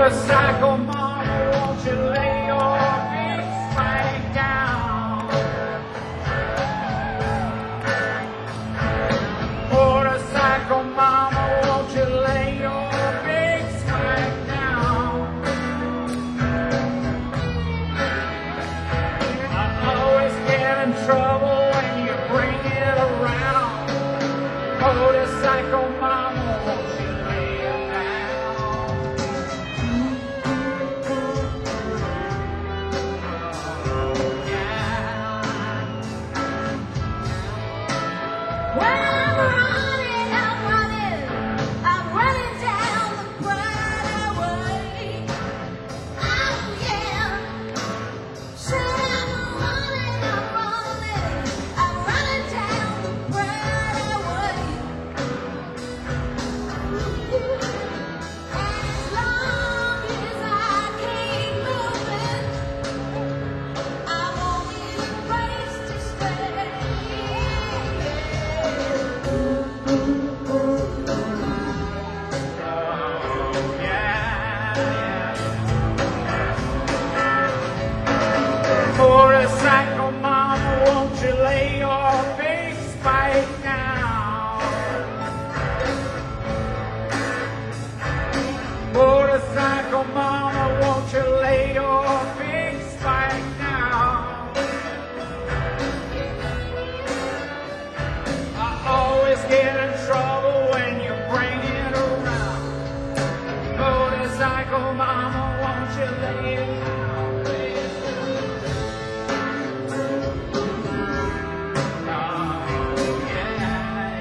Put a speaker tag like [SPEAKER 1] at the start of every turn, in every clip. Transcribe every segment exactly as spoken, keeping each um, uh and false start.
[SPEAKER 1] Motorcycle mama, won't you lay your big spike down? Motorcycle mama, won't you lay your big spike down? I always get in trouble when you bring it around. Motorcycle mama, won't you lay it down?
[SPEAKER 2] When I'm running, I'm running, I'm running down the Broadway. Oh yeah, said I'm running, I'm running, I'm running down the Broadway. As long as I keep moving, I won't be a place to stay.
[SPEAKER 1] Motorcycle mama, won't you lay your big spike down? Motorcycle mama, won't you lay your big spike down? I always get in trouble when you bring it around. Motorcycle mama, won't you lay it down, lay it down? Oh, yeah.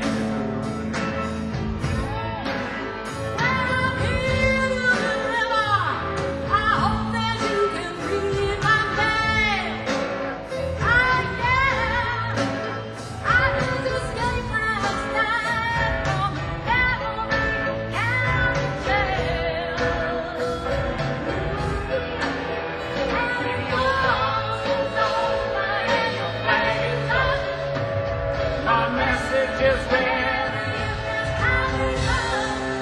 [SPEAKER 2] When I'm here in the river, I hope that you can read my name. Oh yeah, I just escaped last night from Abilene County Jail. And if you don't know my flag is up,
[SPEAKER 1] My message is there.
[SPEAKER 2] I'll be up.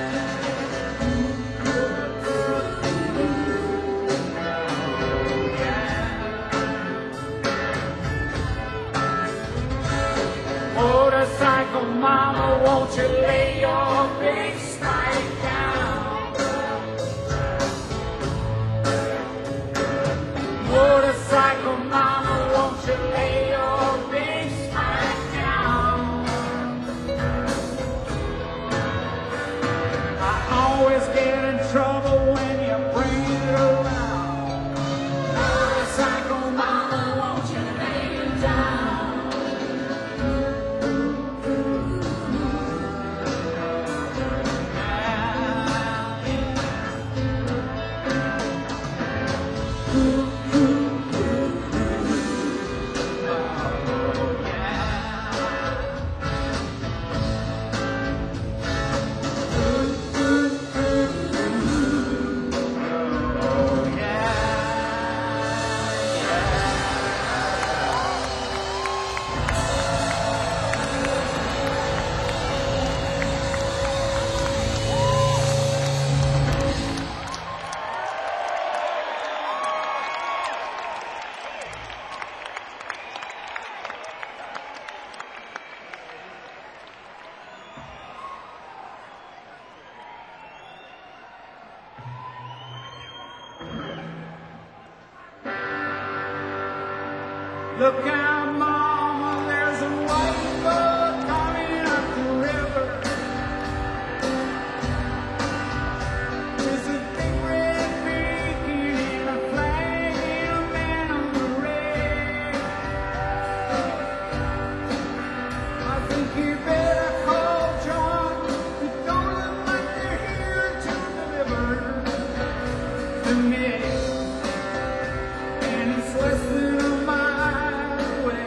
[SPEAKER 1] Motorcycle mama, won't you lay your big spike down? Motorcycle mama, won't you lay your big spike down? I always get in trouble when you bring it around. Motorcycle mama, won't you lay it down? Look out, mama, there's a white boat coming up the river. There's a big red beacon and a flag and a man on the red. I think you better call John. They don't look like they're here to deliver the mail. And it's less than a mile away.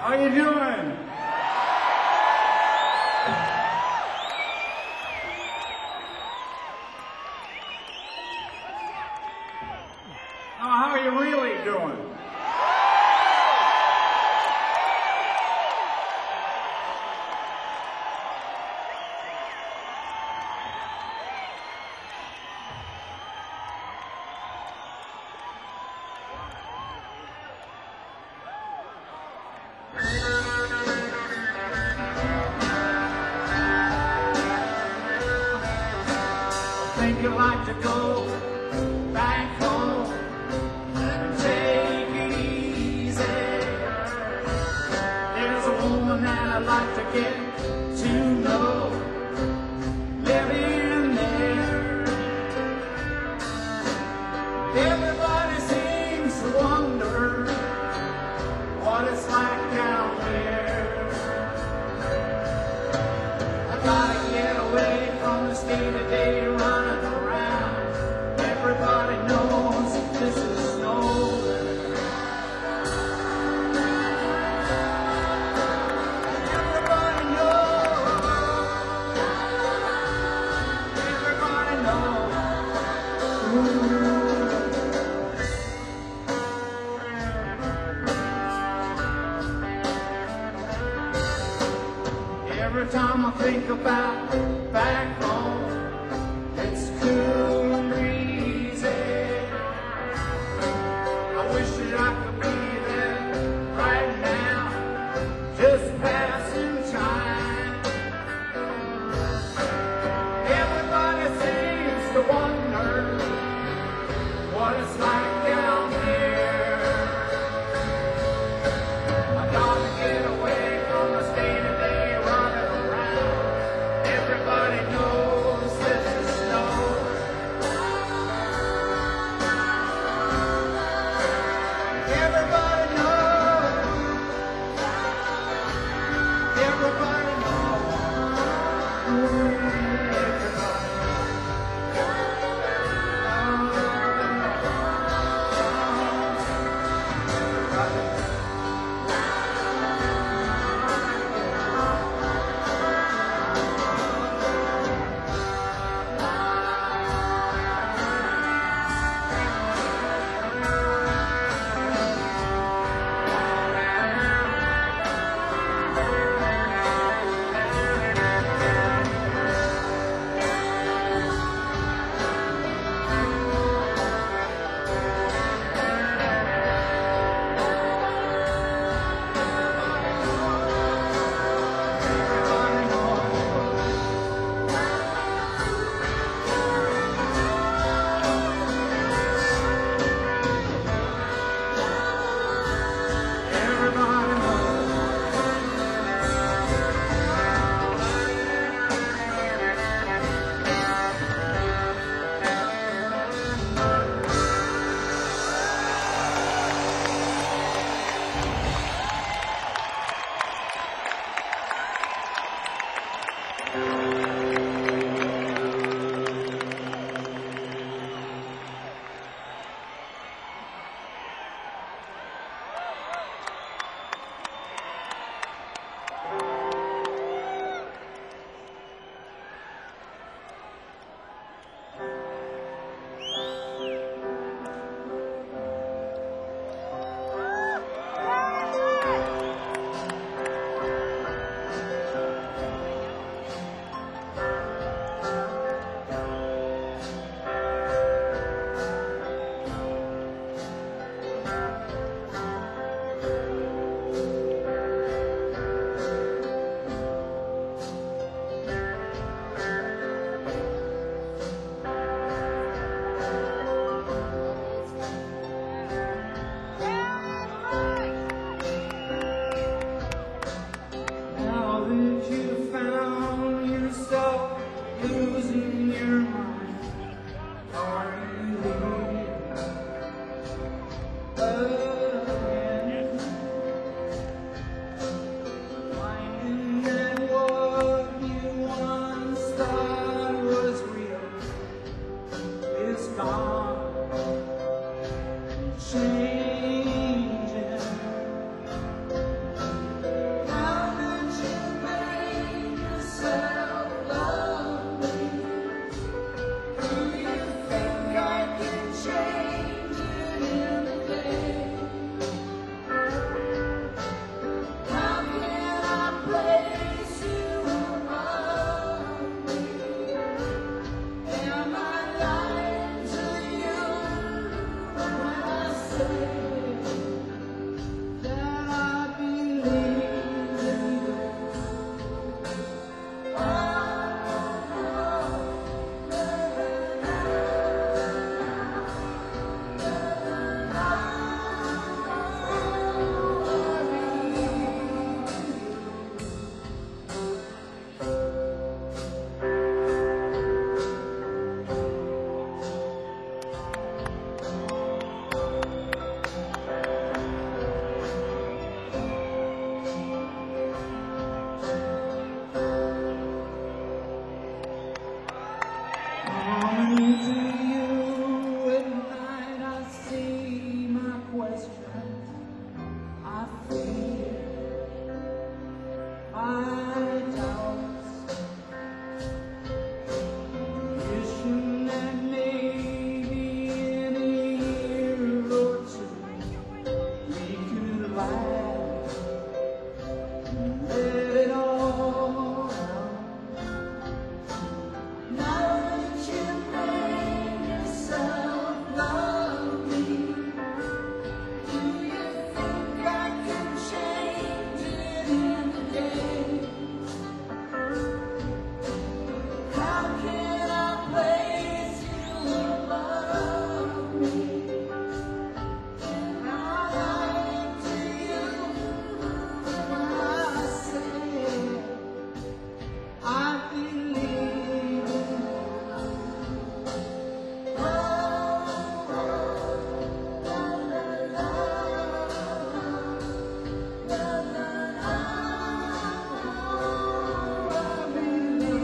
[SPEAKER 1] How you doing? Oh, how are you really doing? Think you'd like to go back home and take it easy. There's a woman that I'd like to get to know, living there. Everybody seems to wonder what it's like down there. I gotta get away from the state of day running around. Everybody knows that this is over. Everybody knows. Everybody knows. Every time I think about back home, it's cool and breezy. I wish that I could be there right now, just passing time. Everybody seems to wonder what it's like down here. I gotta get away from the state of day running around. Everybody knows this is snow. Everybody knows. Everybody knows. let it all out.
[SPEAKER 2] Now that you made yourself lonely, do you think I can change it in a day? How can I place you above me? And I'm lying to you when I say
[SPEAKER 1] I believe in
[SPEAKER 2] oh, oh, la la la, la la la.
[SPEAKER 1] I believe in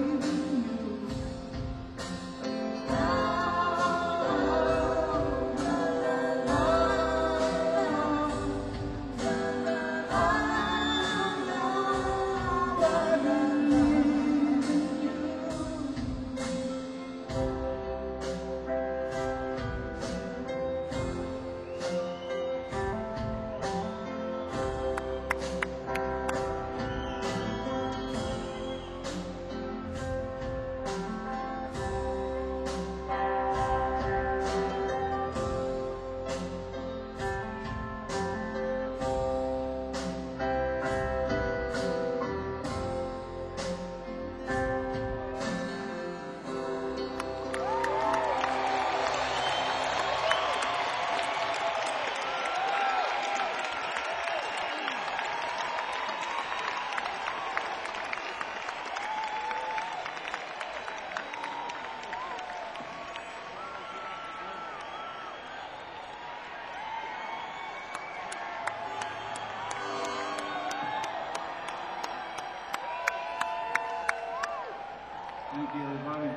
[SPEAKER 1] Thank you, everybody.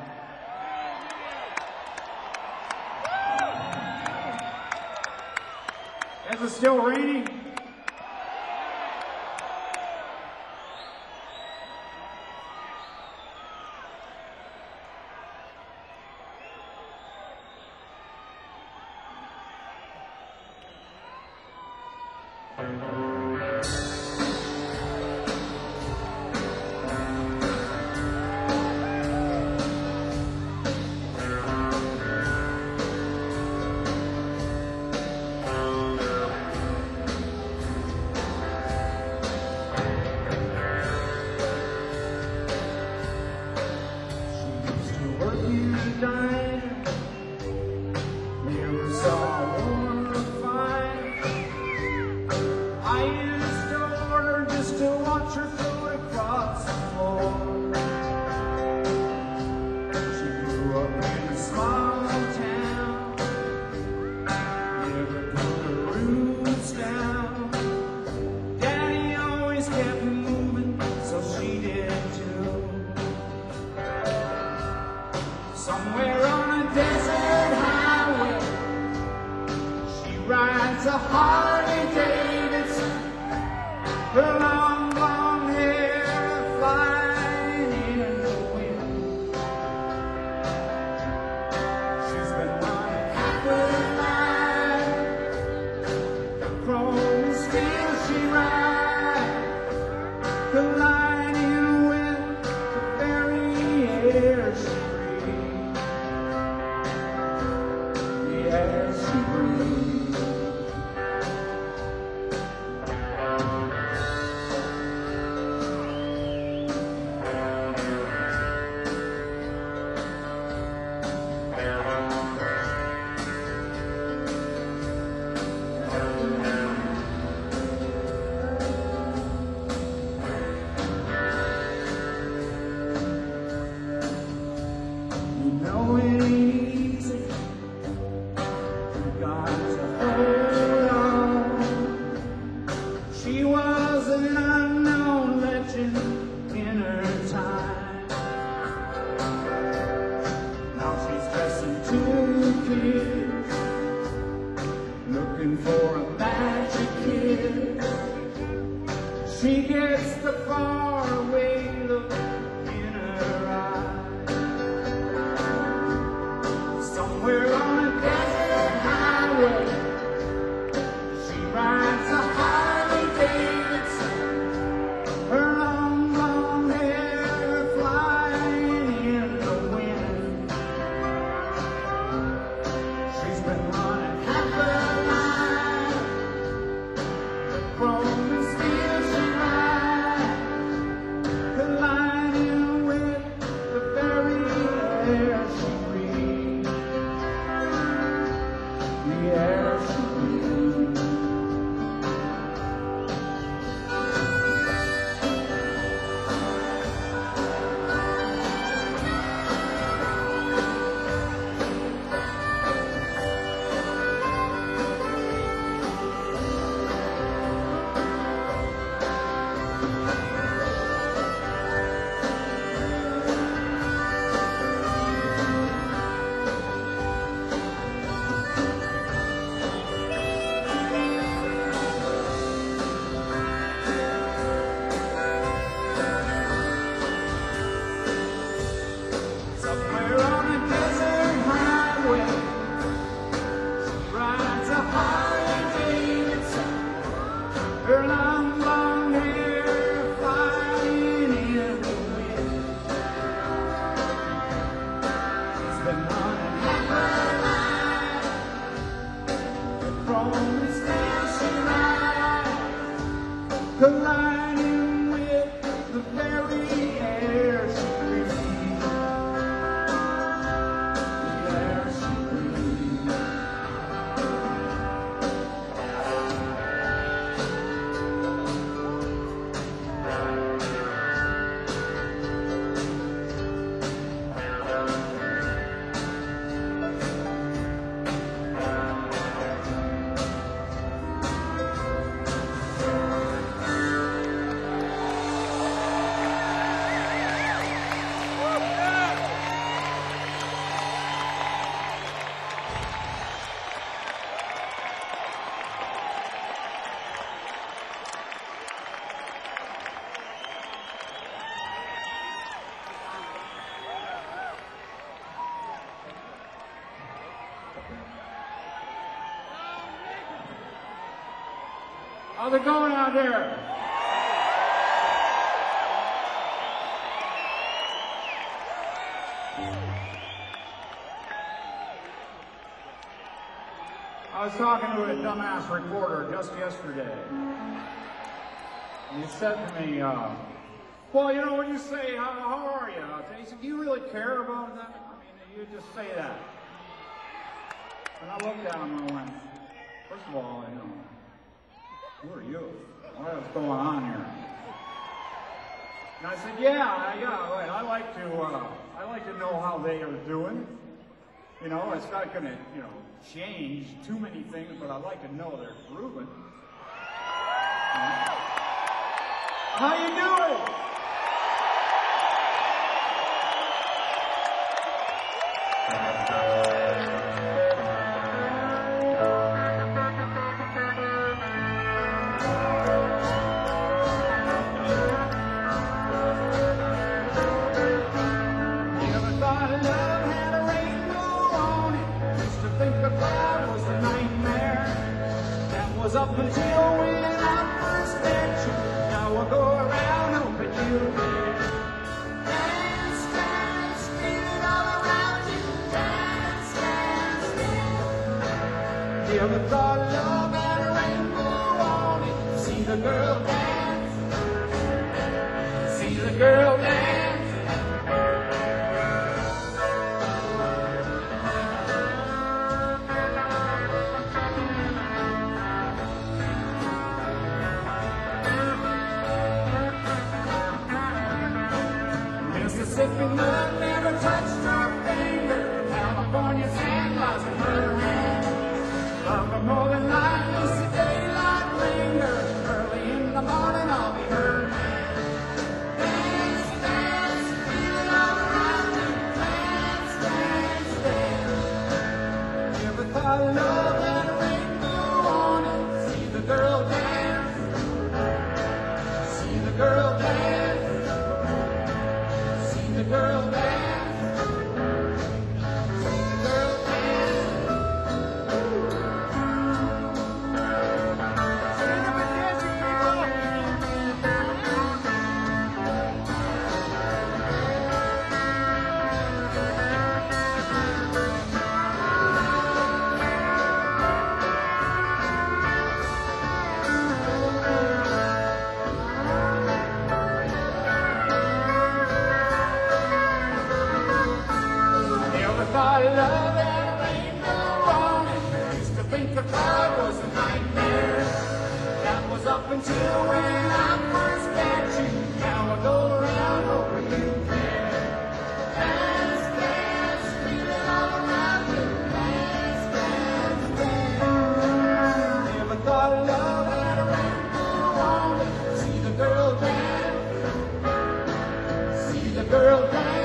[SPEAKER 1] Is it still raining? She used to work in the diner. Never saw a woman look fine. I used to order just to watch her throw it across the floor. She grew up in a small town. Never put her roots down. Daddy always kept moving, so she did too. Somewhere on a desert highway, she rides a Harley Davidson. Her long blonde hair flying in the wind. She's been running half her life. The chrome and steel she rides, colliding with the very air she breathes. The air she breathes. How's it going out there? I was talking to a dumbass reporter just yesterday. And he said to me, uh, well, you know, when you say, how, how are you? He said, do you really care about that? I mean, you just say that. And I looked at him and I went, first of all, you know, who are you? What is going on here? And I said, yeah, yeah, right. I like to, uh, I like to know how they are doing. You know, it's not going to, you know, change too many things, but I'd like to know they're grooving. How you doing? Up until when I first met you, now I'll go around hoping you'll be. Dance, dance, feel it all around you. Dance, dance, dance. You ever thought love had a rainbow on it? See the girl dance. See the girl dance. Mississippi mud never touched her finger. California sand lies in her hand. Love her more than life, we see daylight linger. Early in the morning I'll be her man. Dance, dance, feel it all around me. Dance, dance, dance. You ever thought love had a rainbow on it? See the girl dance. See the girl dance. The girl dance, the girl dance. Sing it with dancing I love that rainbow on it. Used to think the cloud was a nightmare. That was up until when I first met you. Now I go around hoping you care. Dance, dance, feel it all around you. Dance, dance, dance. Never thought love had a rainbow on it. See the girl dance. See the girl dance.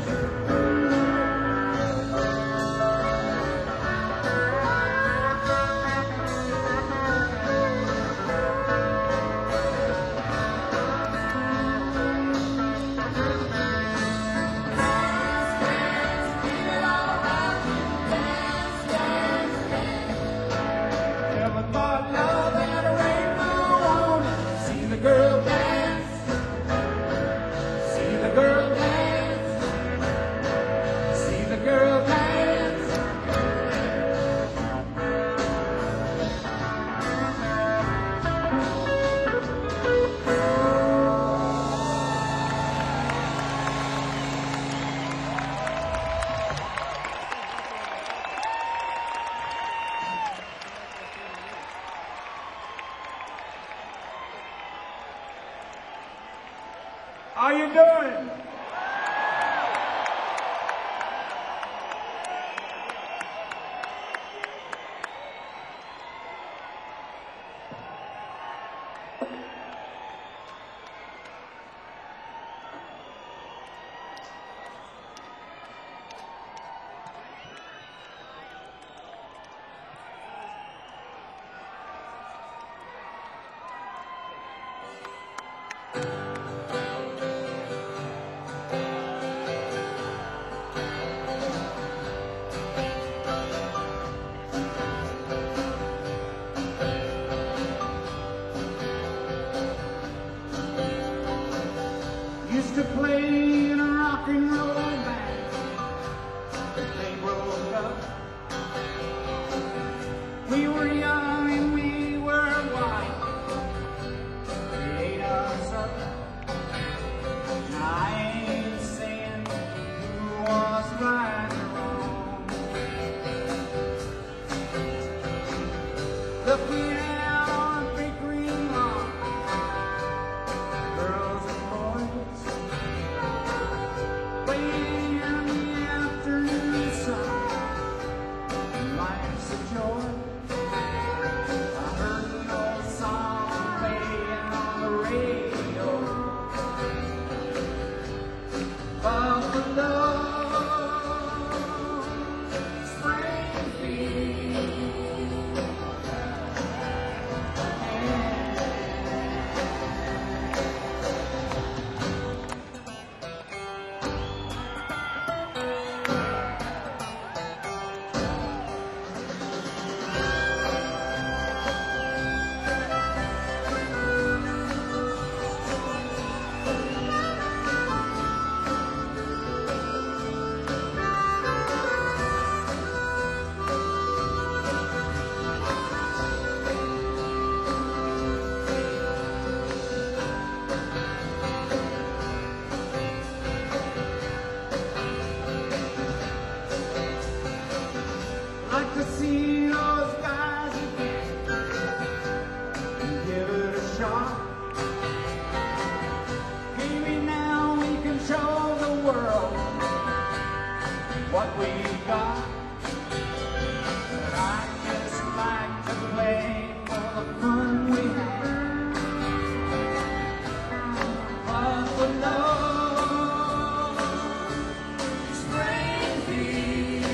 [SPEAKER 1] How you doing? Used to play in a rock and roll band. They broke up. We were young and we were wild. They ate us up. I ain't saying who was right or wrong. Looking out on a big green lawn, girls and boys playing in the afternoon sun. Life's a joy. I heard an old song playing on the radio. Buffalo, Springfield. Like to see those guys again and give it a shot. Maybe now we can show the world what we got. But I just like to play for the fun we have. Buffalo, Springfield.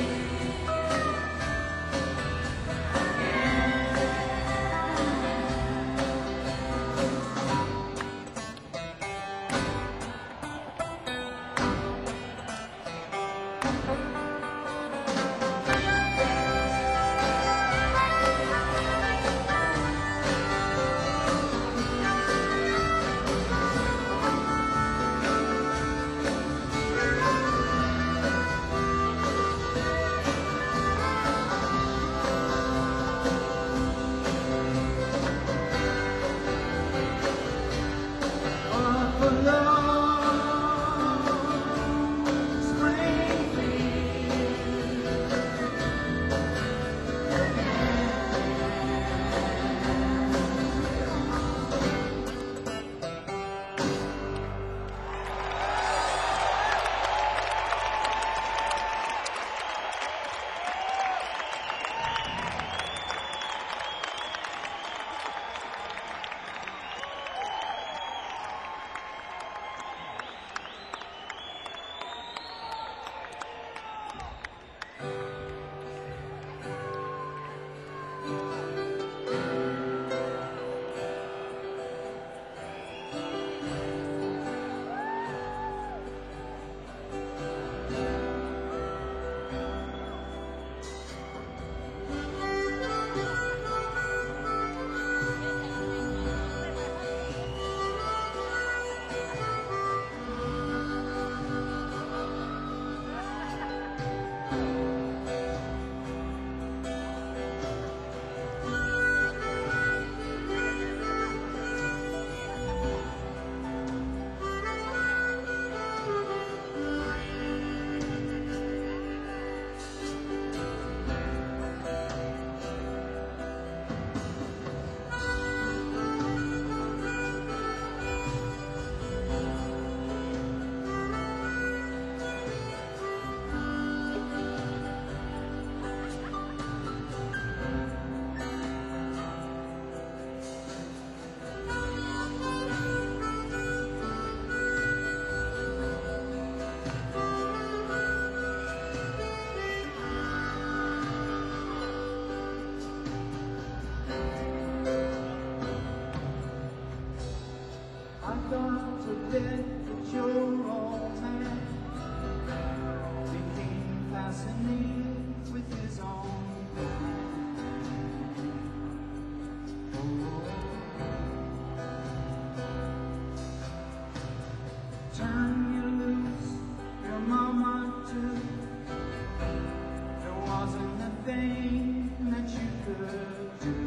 [SPEAKER 1] turn you loose, your mama too. There wasn't a thing that you could do.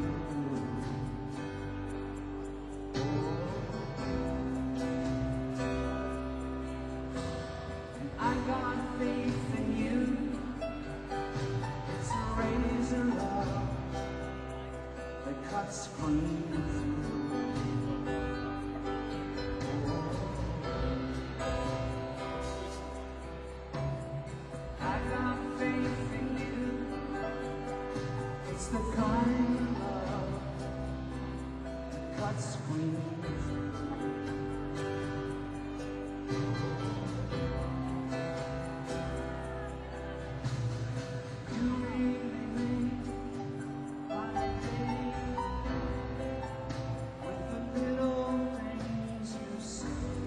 [SPEAKER 1] And I got faith in you. It's a razor love that cuts clean through. It's the kind of love that cuts clean through. You really make my day with the little things you say.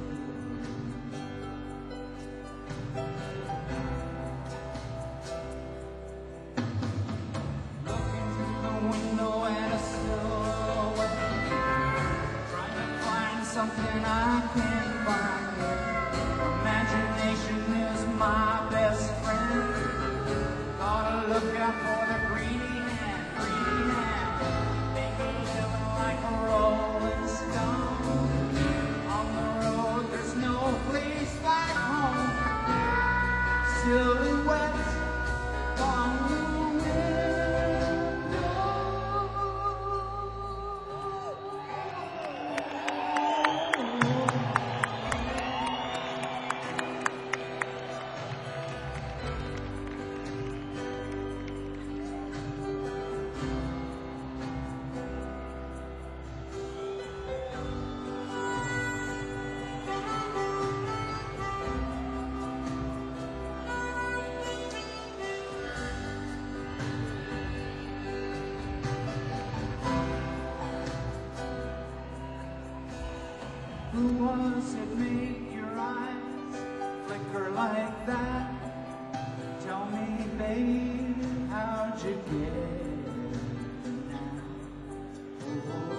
[SPEAKER 1] Window and a silhouette, trying to find something I can't find here. Imagination is my best friend. Gotta look out for the greedy hand, greedy hand. Make me living like a rolling stone. On the road, there's no place like home. Silhouette on the Who was it made your eyes flicker like that? Tell me, babe, how'd you get it now? Oh.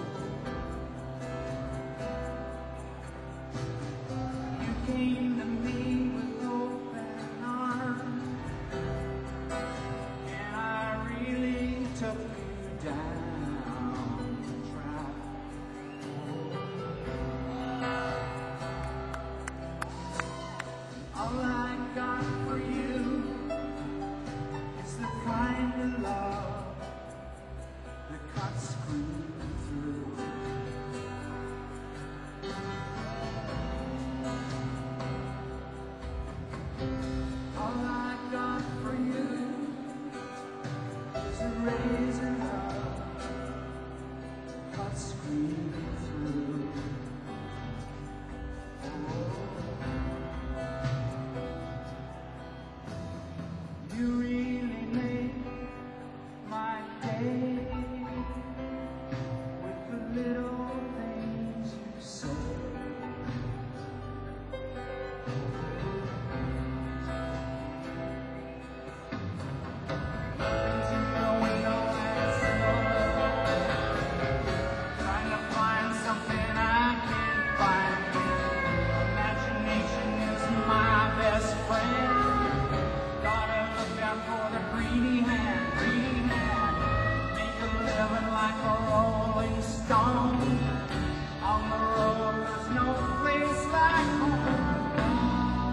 [SPEAKER 1] You came to me with open arms, and I really took you down the track. All I got for you is the kind of love that cuts clean through. All I got for you is a razor love that cuts clean through. You really make my day with the little things you say. Into the window and slow, trying to find something I can't find. Imagination is my best friend. For the greedy hand, greedy hand, make a living like a rolling stone. On the road, there's no place like home.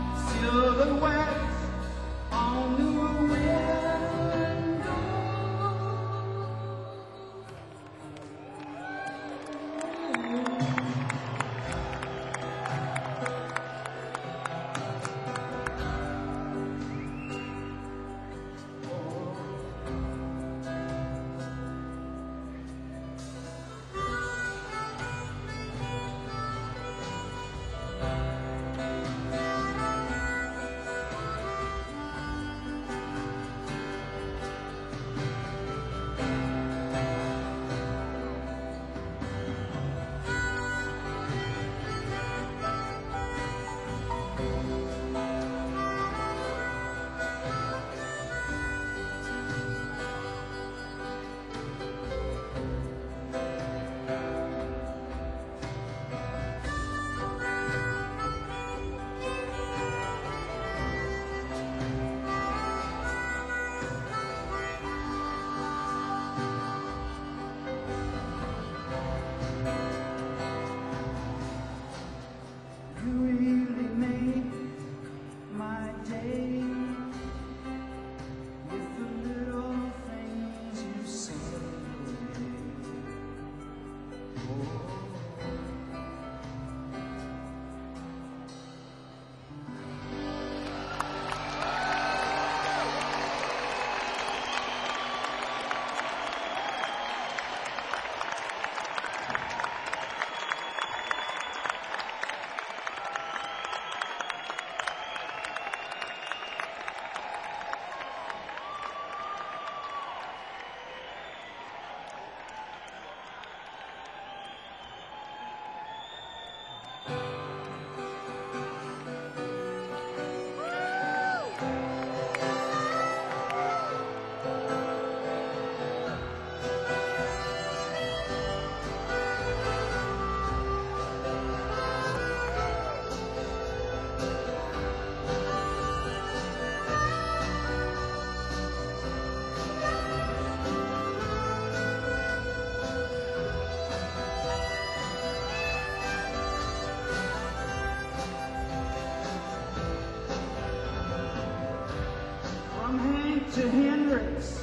[SPEAKER 1] to Hendrix.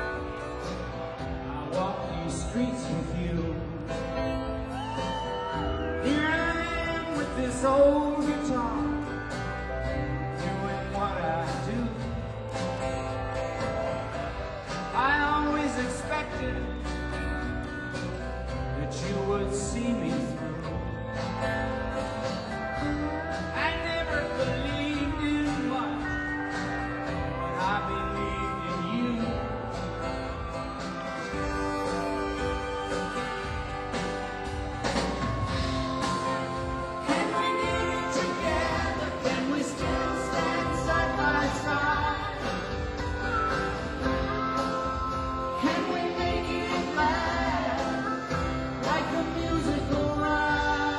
[SPEAKER 1] I walk these streets with you. Here I am with this old guitar, doing what I do. I always expected that you would see me through. I never believed in much, but I believed in you. Can we get it together? Can we still stand side by side? Can we make it last like a musical ride?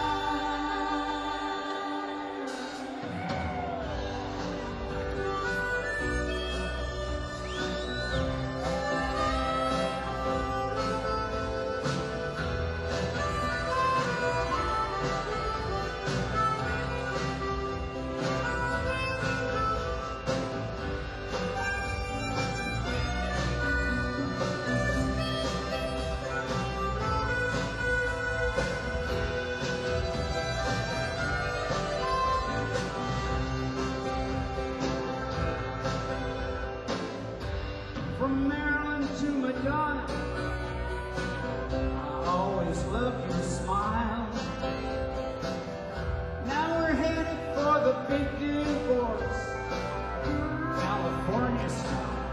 [SPEAKER 1] From Maryland to Madonna, I always loved your smile. Now we're headed for the big divorce, California style.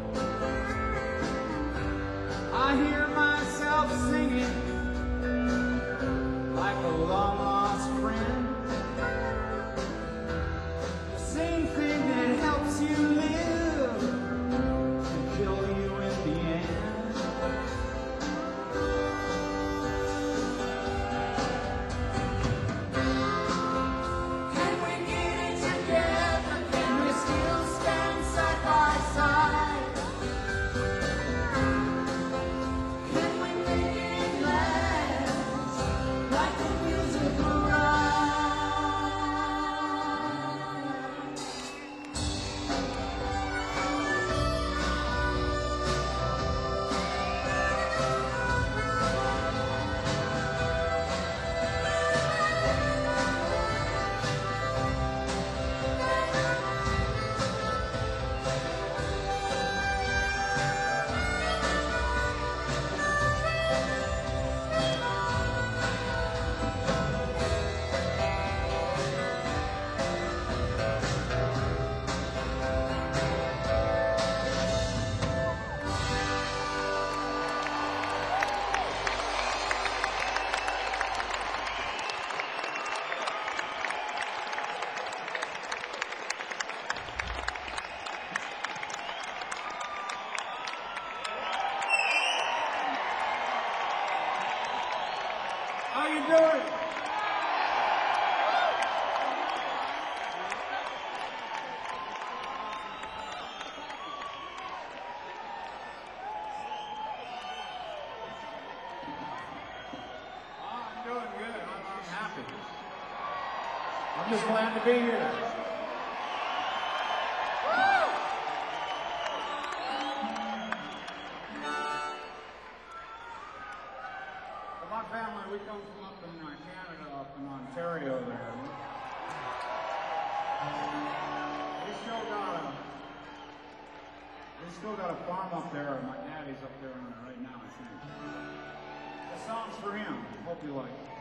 [SPEAKER 1] I hear myself singing like a long lost friend, the same thing that helps you live can kill you in the end. Can we get it together? Can we still stand side by side? Can we make it last like a musical ride? How you doing? Oh, I'm doing good. I'm, I'm happy. I'm just glad to be here. Well, my family, we come from up in uh, Canada, up in Ontario there. We still got a, we still got a farm up there. My daddy's up there on it right now, I think. This song's for him. Hope you like it.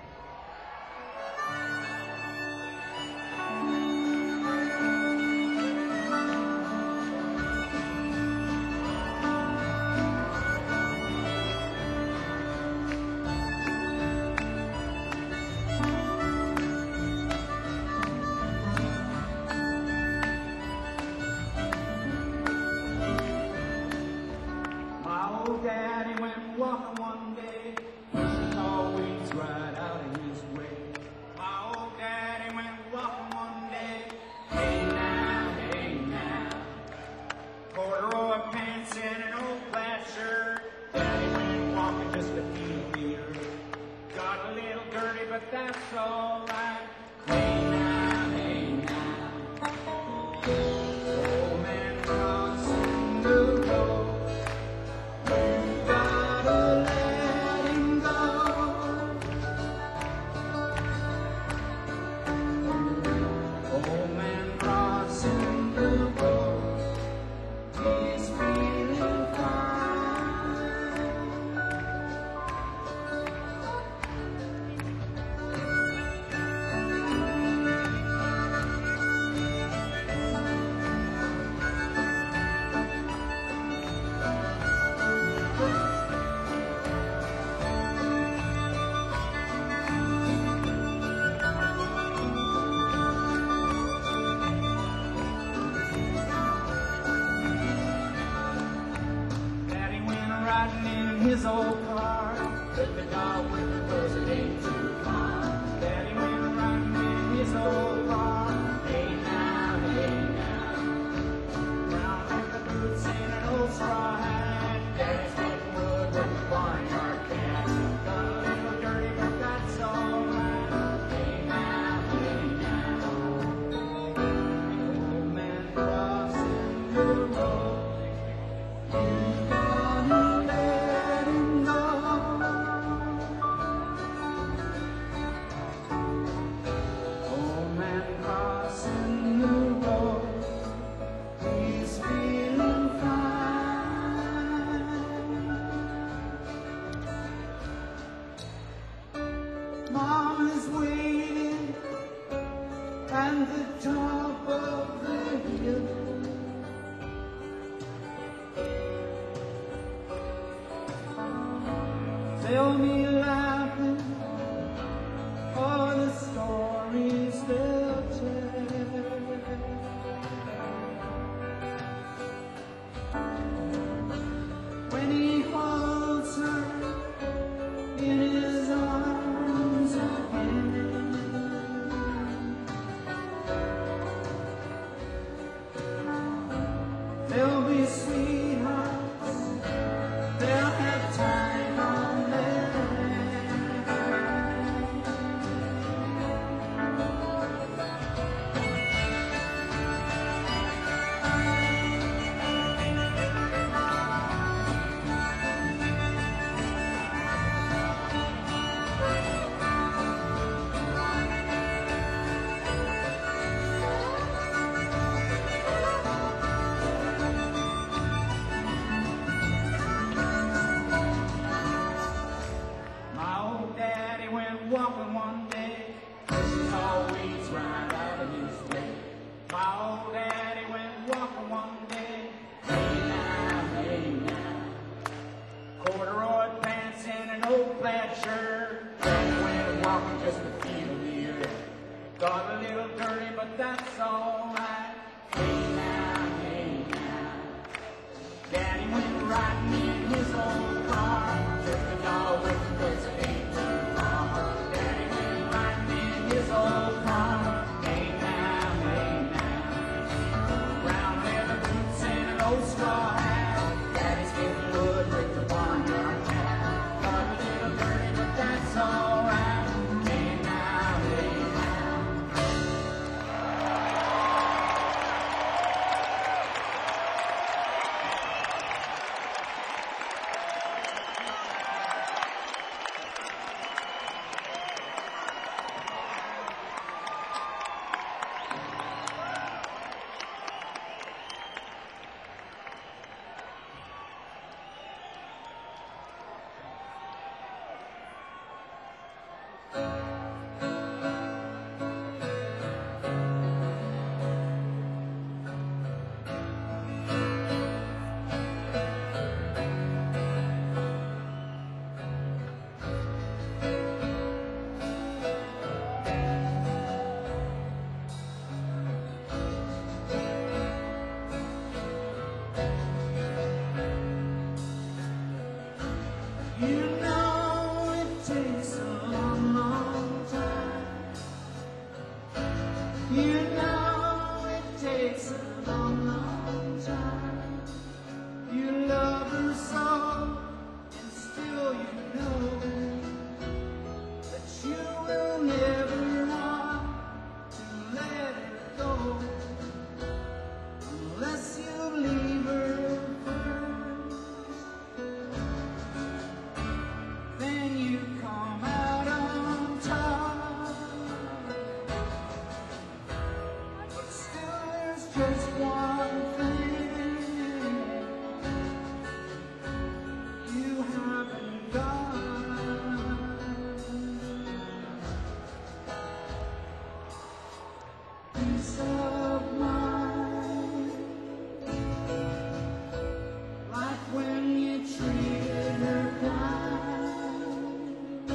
[SPEAKER 1] My old daddy went walking one day, pushing all weeds right out of his way. My old his old car. Took the dog with him 'cause it ain't too far. Daddy went riding in his old car. Hey now, hey now. Brown leather boots and an old straw hat. Daddy's getting wood with the barnyard cat. Got a little dirty, but that's alright. Hey now, hey now. Old man crossing the road. You gonna let him go? Old man crossing the road. He's feeling fine. Mom is waiting at the top of the hill. They'll be laughing for the stories they'll tell. When he holds her in his arms again, they'll be sweethearts. They'll have time on their hands. My old daddy went walking one day, pushing all weeds right out of his way. My old daddy went walking one day, hey now, hey now. Corduroy pants and an old plaid shirt. Daddy went walking just to feel the earth. Got a little dirty, but that's alright. Hey now, hey now. Daddy went riding in his old car. Took the dog with him 'cause it ain't too far. Daddy went riding in his old car. Hey now, hey now. Brown leather boots and an old straw hat. Daddy's getting wood with the barnyard cat. Got a little dirty, but that's alright. Hey now, hey now. You know it takes a long, long time. You know it takes a long, long time. You love her so, and still you know that you will never want to let her go unless you leave her first. Then you come out on top. But still there's just one thing you haven't done. Peace of mind. Like when you treated her kind.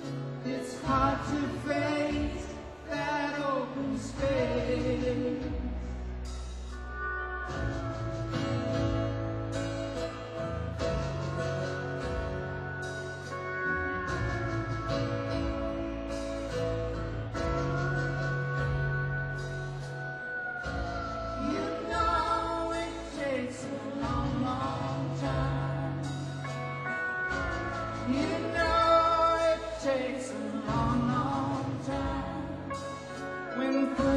[SPEAKER 1] It's hard to face that open space.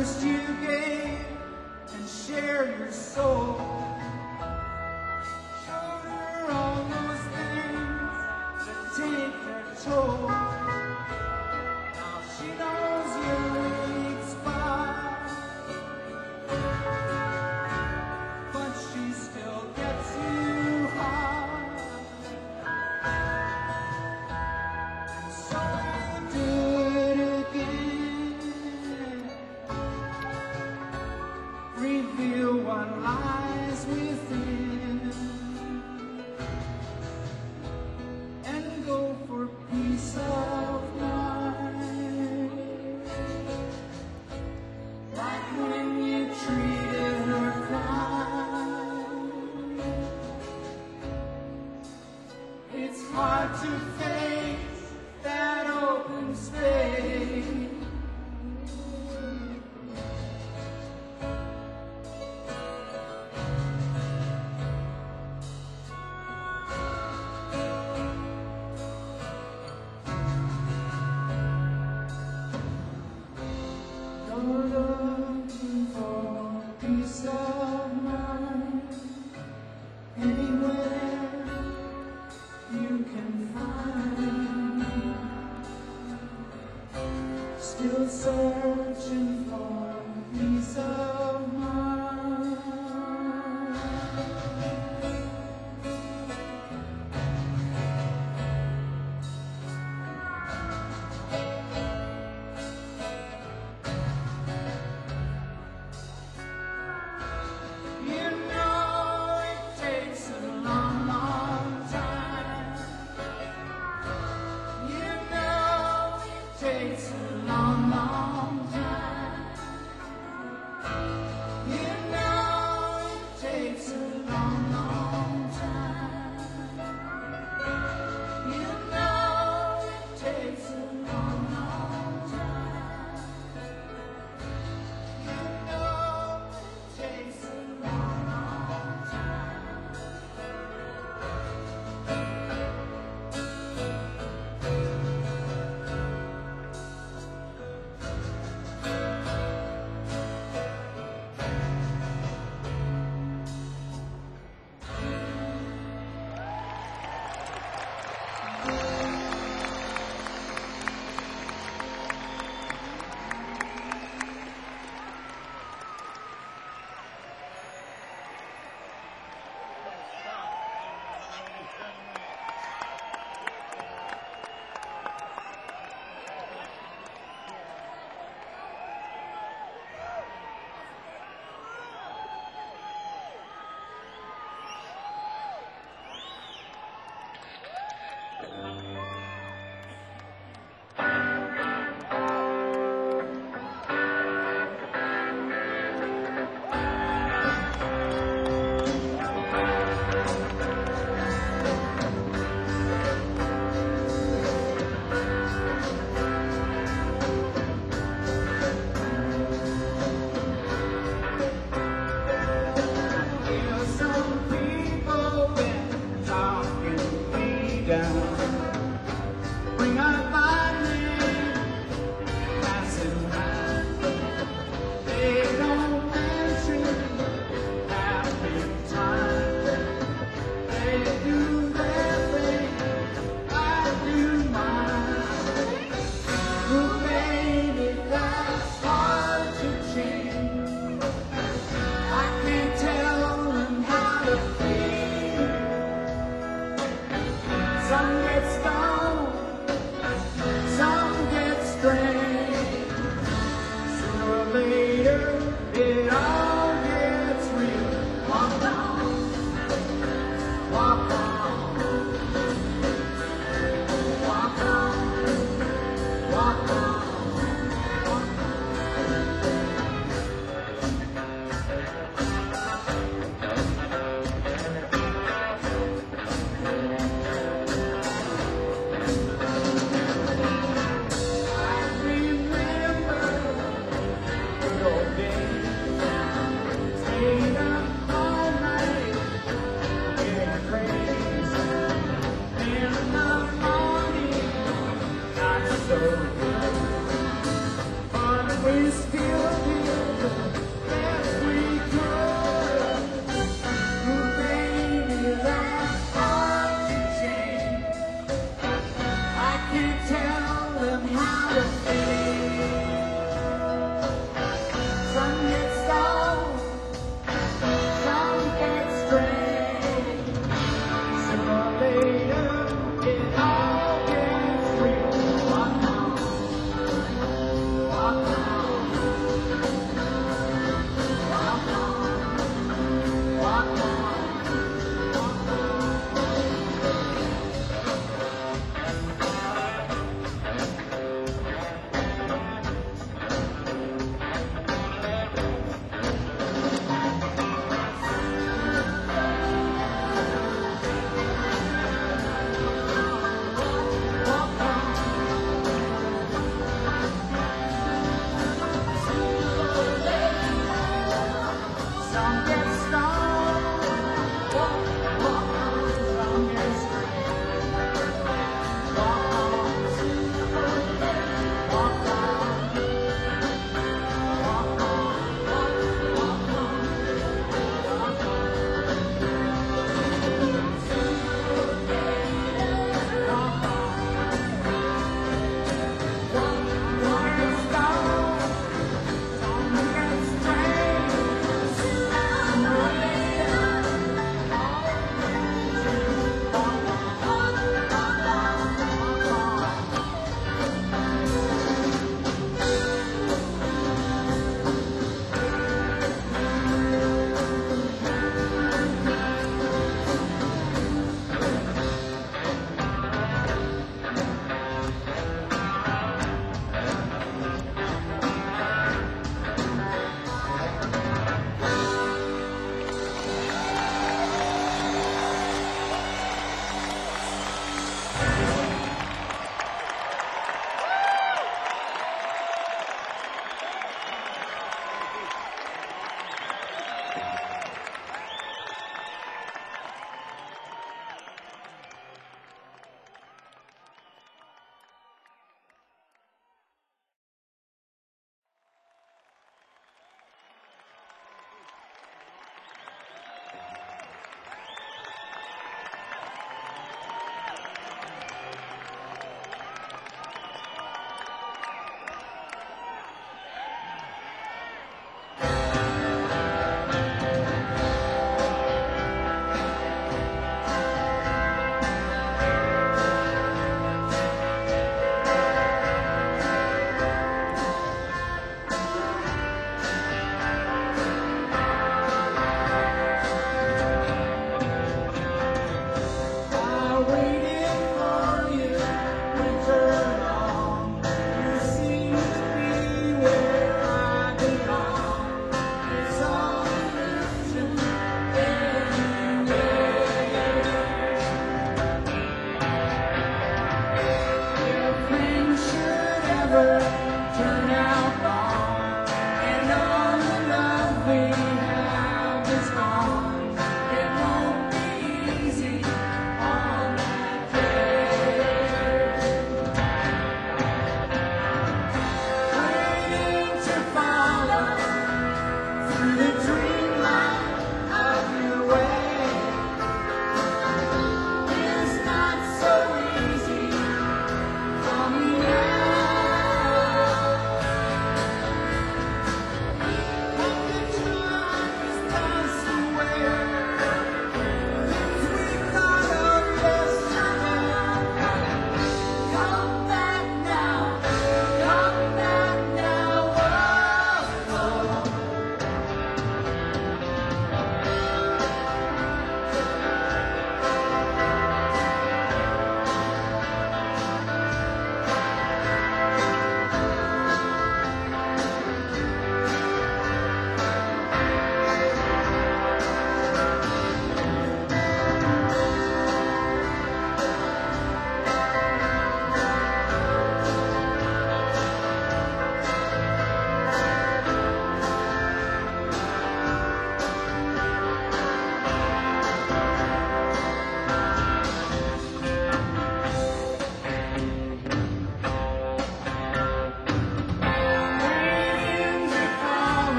[SPEAKER 1] promised you gave and share your soul. Showed her all those things that take their toll. Now she knows you're expired, but she still gets you hard. And so you do it again. Reveal what lies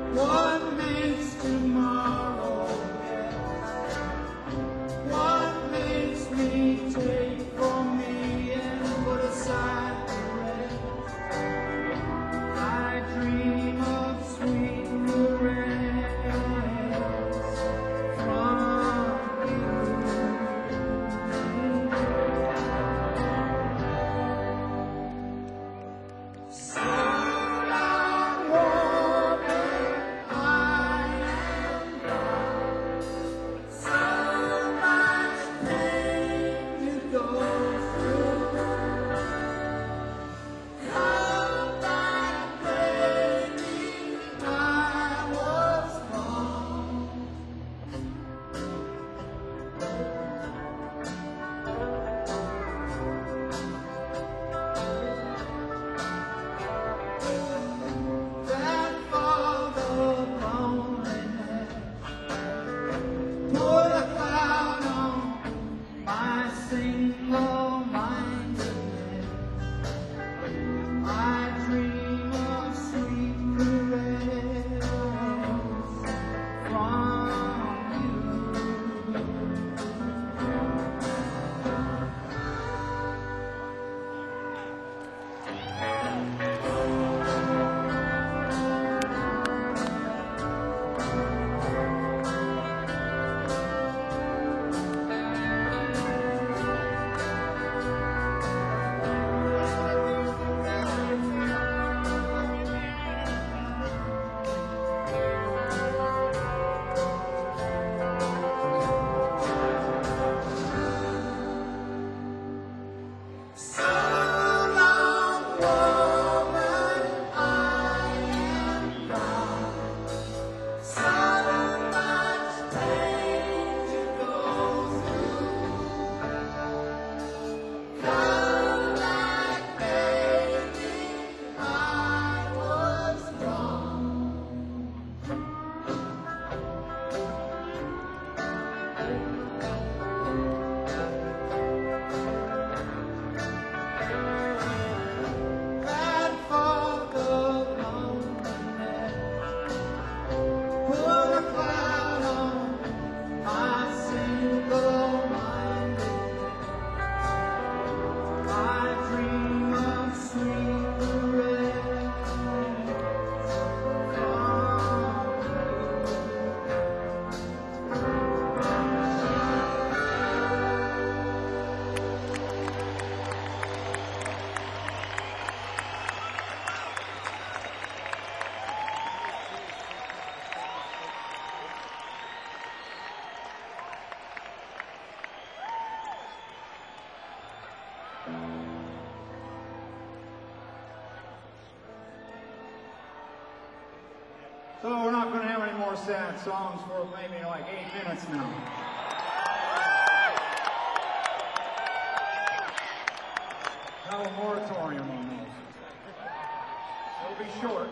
[SPEAKER 1] What makes tomorrow What makes me take for me and put aside the rest? I dream of sweet caress from you. So long, woman, I am gone. So much pain to go through. Come back, baby, I was wrong. That for the loneliness, put a cloud on my single-mindedness. I dream of sweet caress from you. So long, woman, I am gone. So much pain to go through. Come back, baby, I was wrong. That for the loneliness, put a cloud on my single-mindedness. I dream of sweet caress So we're not going to have any more sad songs for maybe like eight minutes now. Have a moratorium on those. It'll be short.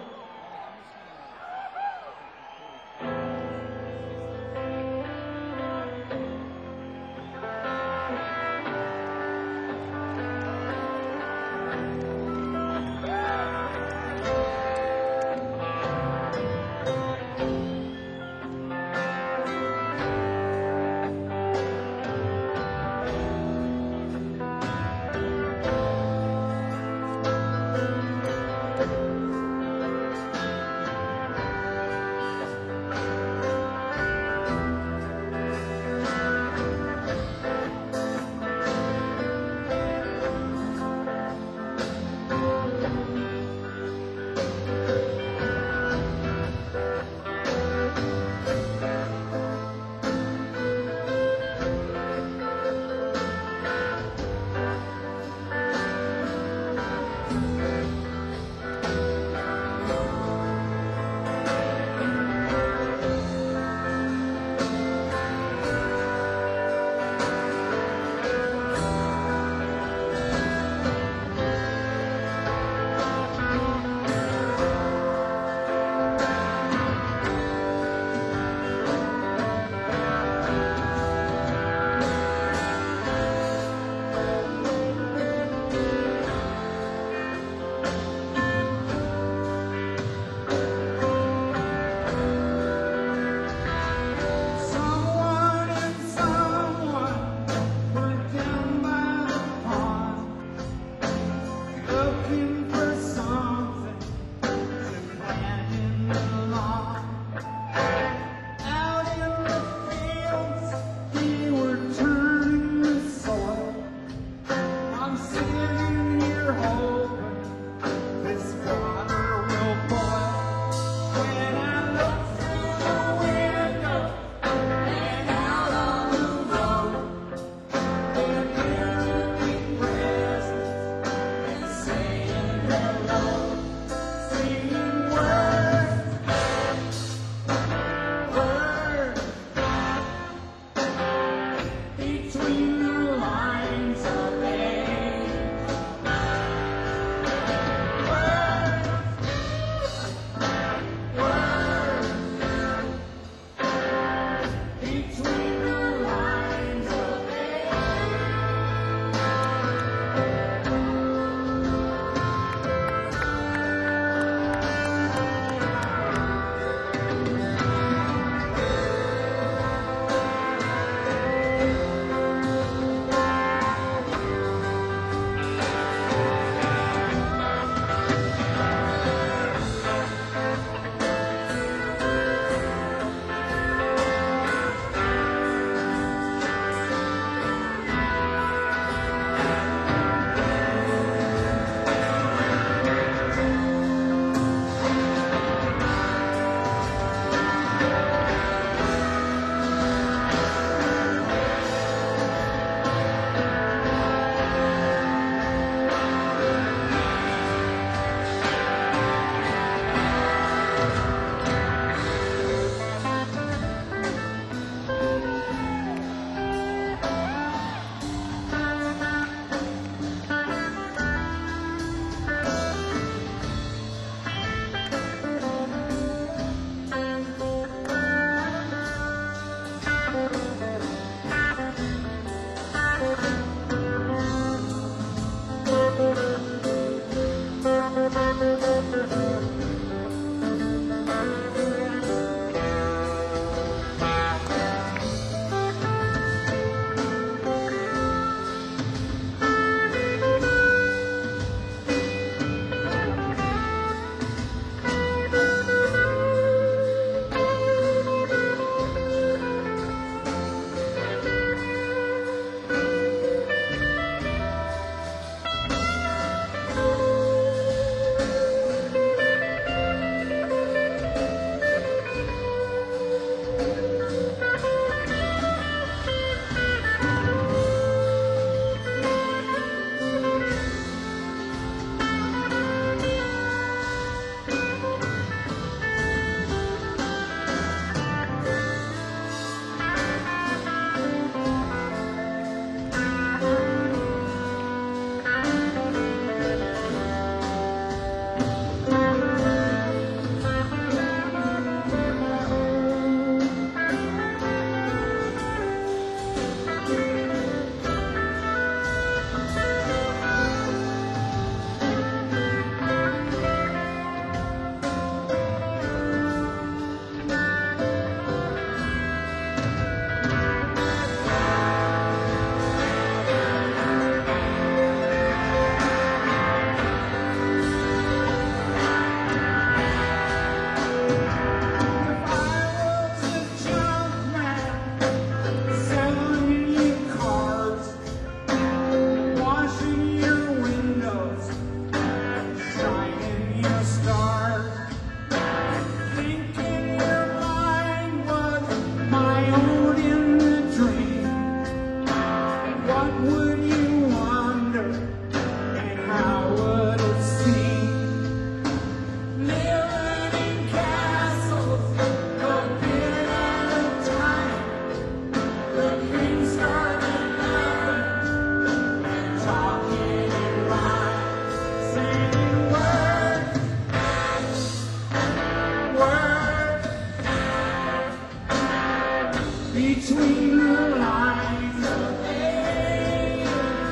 [SPEAKER 1] between the lines of hate.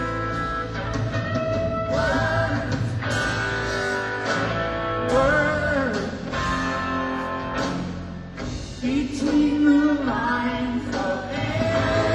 [SPEAKER 1] Words, words, between the lines of hate.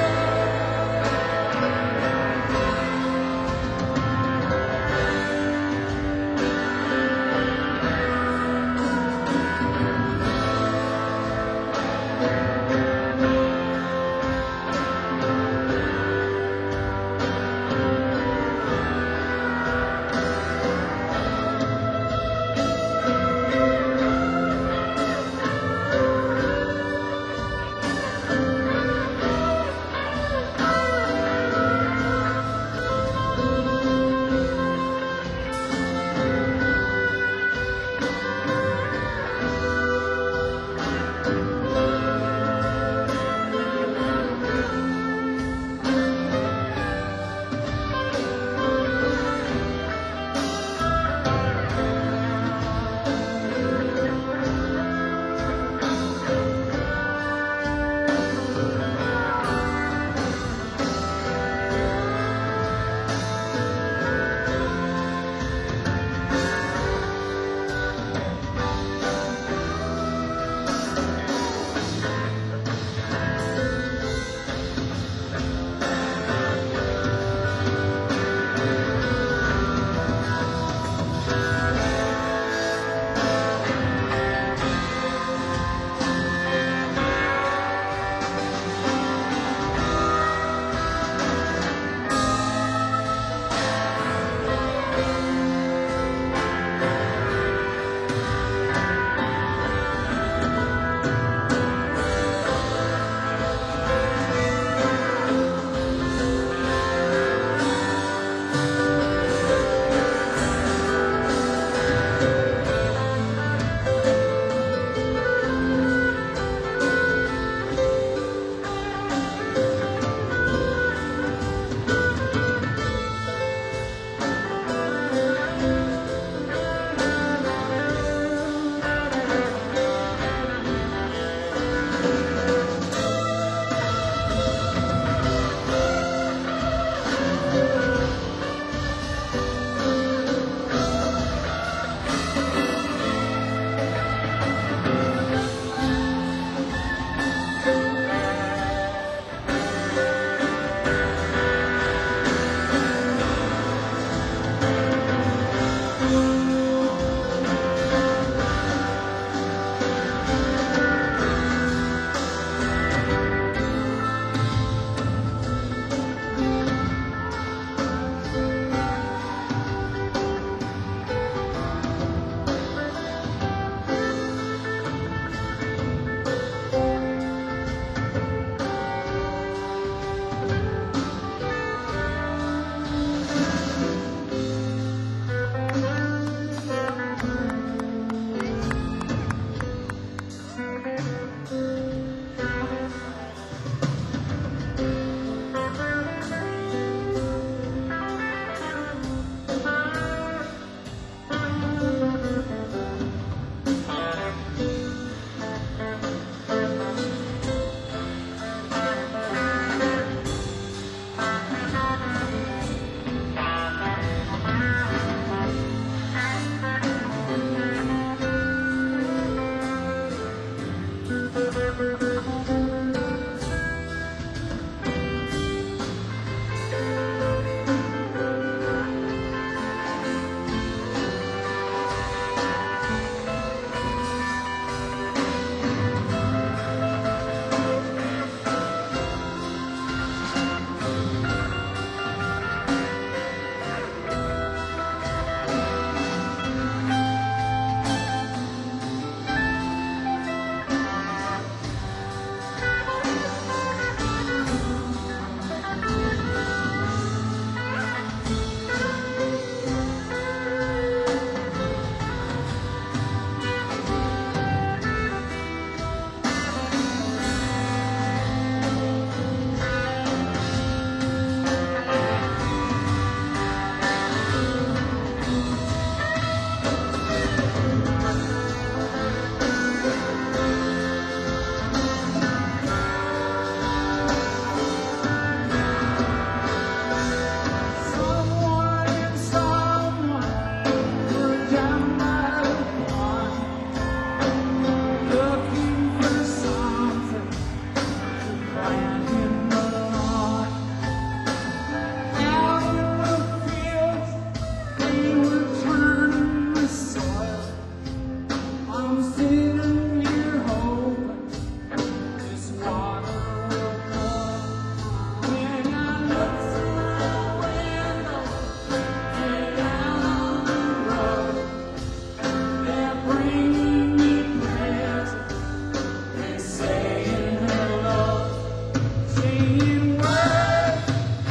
[SPEAKER 1] sitting here hoping this water will pour. When I look through the window and out on the road, they're bringing me presents and saying hello, saying words,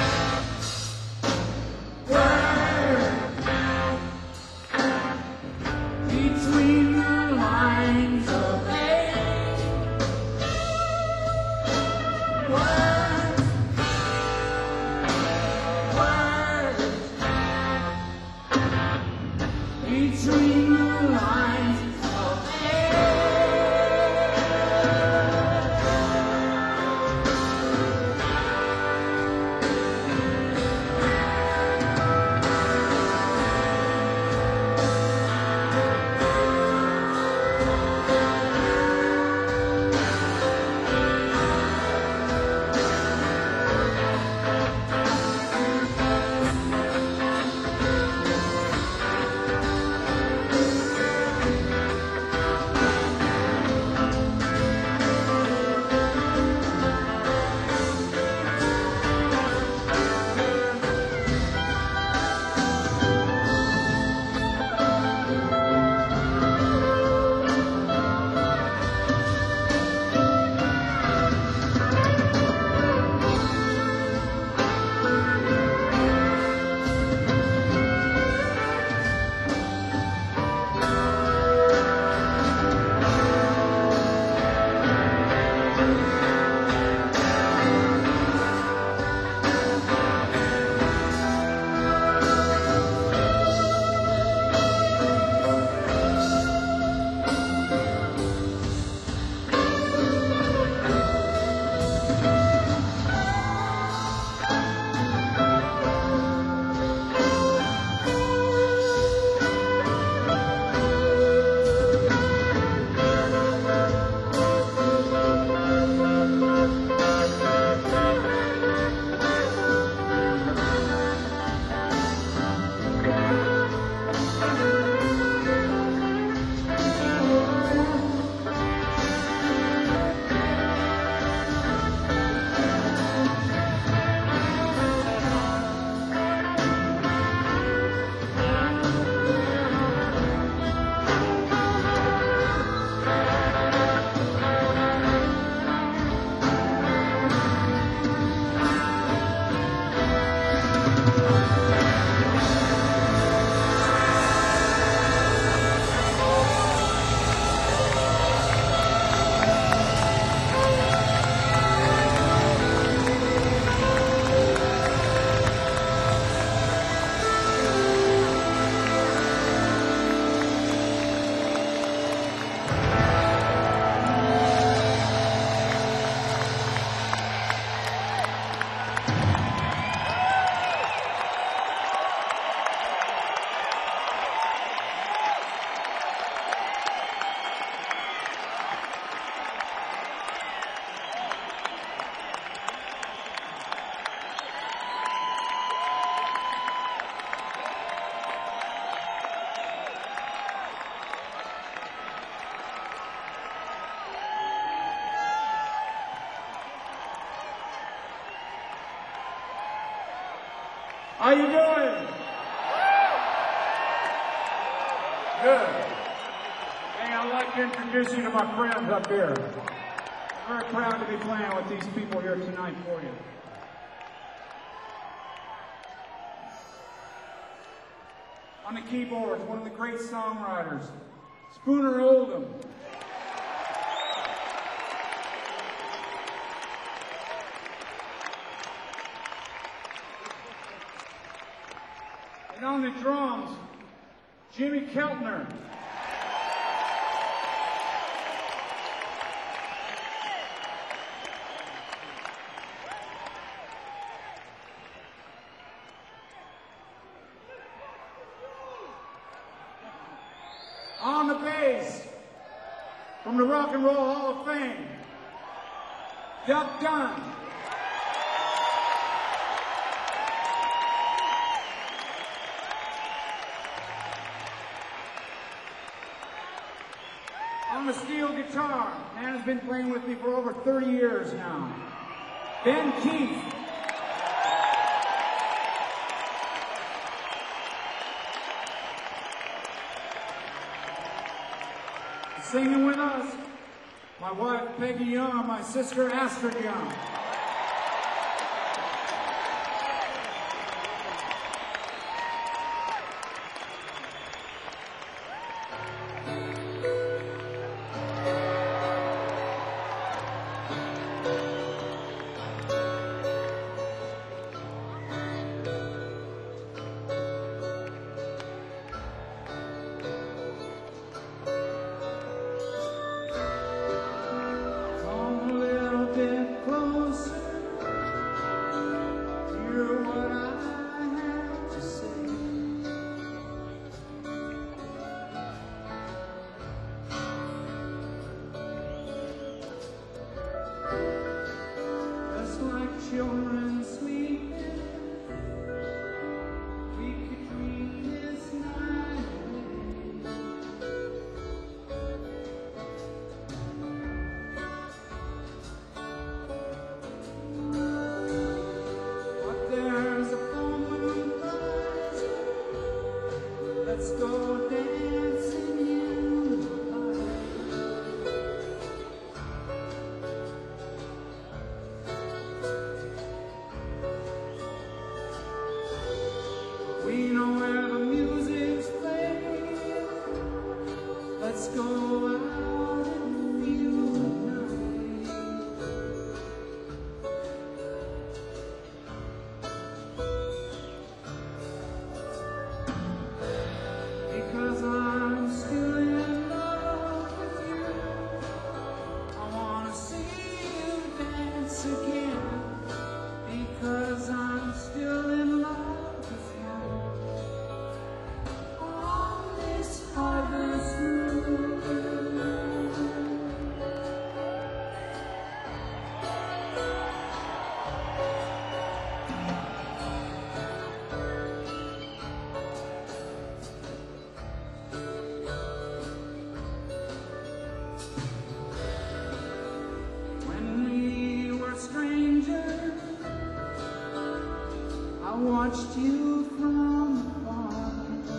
[SPEAKER 1] words between the lines of hate. Words, words between the lines of How you doing? Good. Hey, I'd like to introduce you to my friends up here. I'm very proud to be playing with these people here tonight for you. On the keyboards, one of the great songwriters, Spooner Oldham. And on the drums, Jimmy Keltner. On the bass, from the Rock and Roll Hall of Fame, Duck Dunn. on the steel guitar. Man has been playing with me for over thirty years now. Ben Keith. Singing with us, my wife Peggy Young, my sister Astrid Young. Children sleeping, we could dream this night away. But there's a full moon rising, let's go dancing in the light. We know where the music's playing. Let's go out and feel the night. Because I'm still in love with you. I wanna see you dance again. Because I'm still in love. I watched you from afar.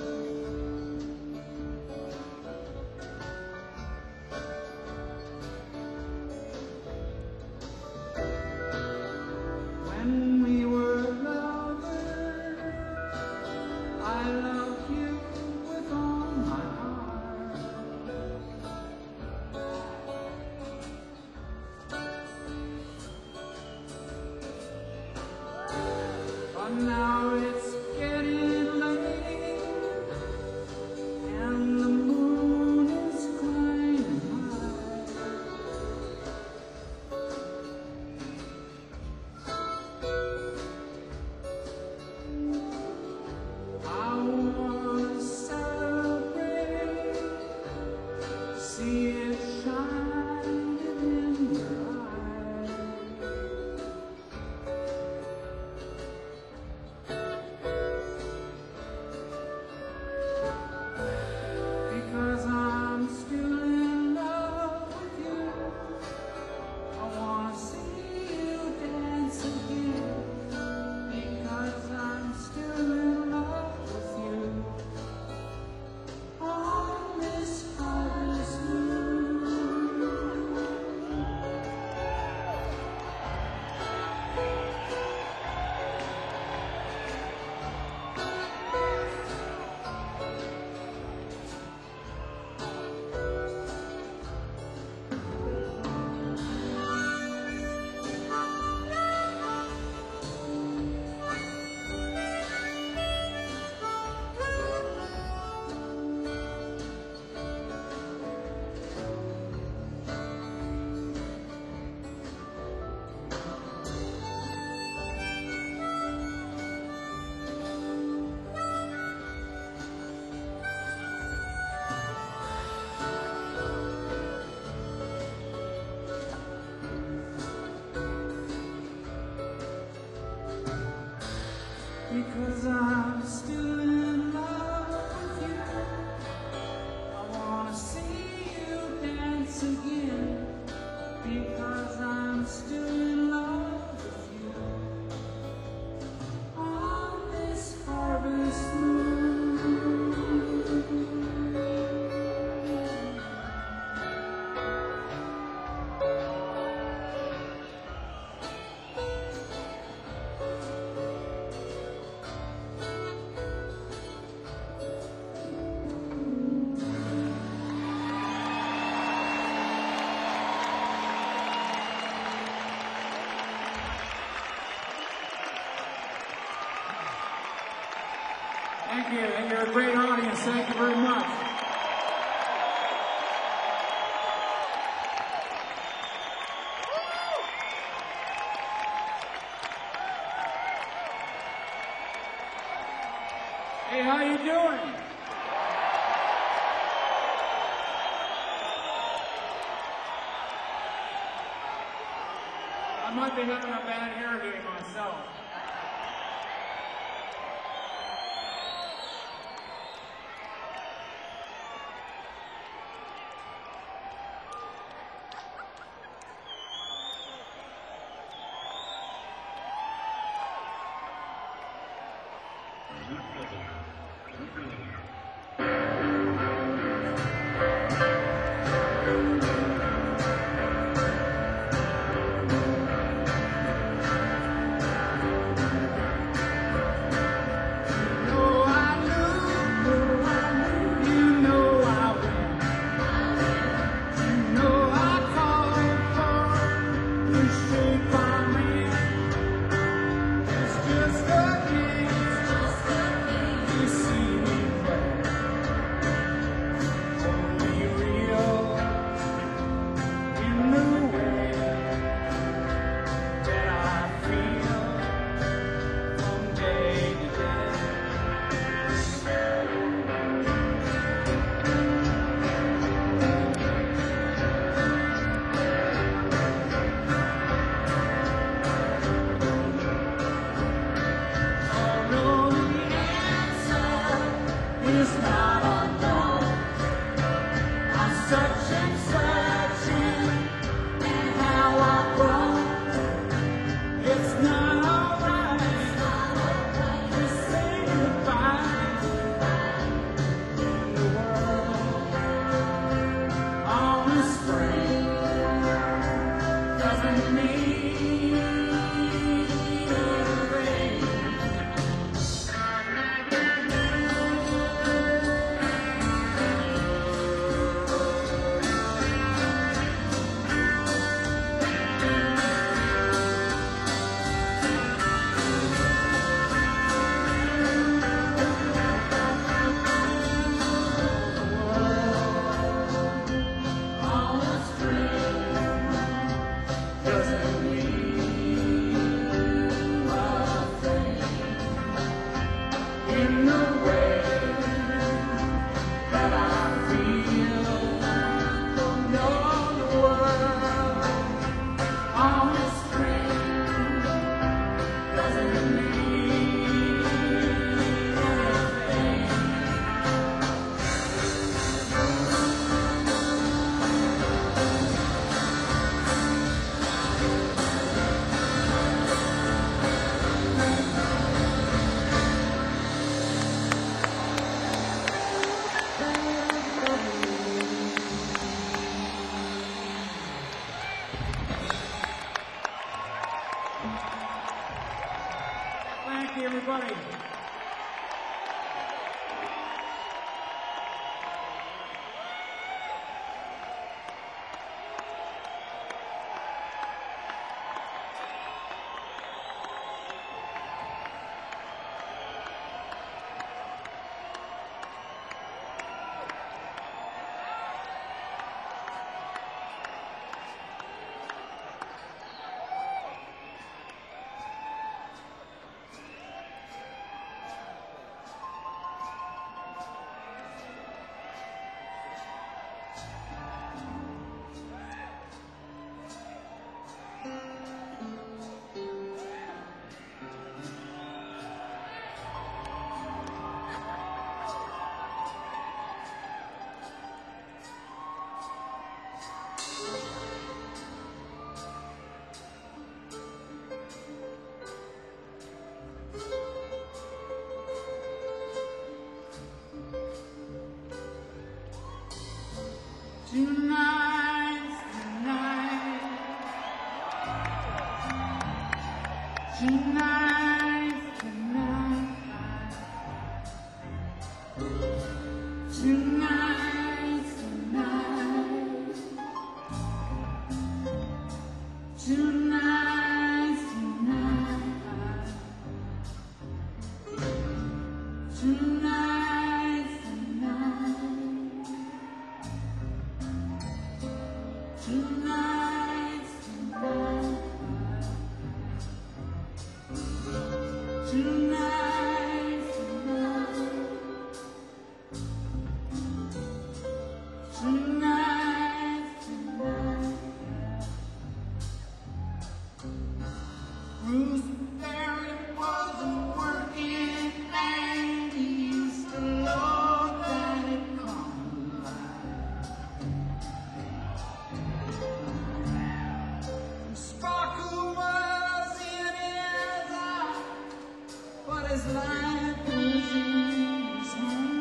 [SPEAKER 1] When we were lovers, I loved you with all my heart. But now it's getting late, and the moon is climbing high. I wanna celebrate, see it shining in your eyes. Because I'm still in love with you. I wanna see you dance again. Because I'm still in love with you. On this harvest moon. Because I'm still in love with you. I wanna see you dance. Thank you. And you're a great audience. Thank you very much. Hey, how you doing? I might be having a bad hair day myself. Thank you, everybody. Tonight, tonight, tonight, tonight, tonight, tonight, tonight, tonight, tonight. Tonight's the night. Tonight's the night. Tonight's the night. Bruce Perry was a working man. He used to love that it come alive. Sparkle was in his eye, but his life was in his hand.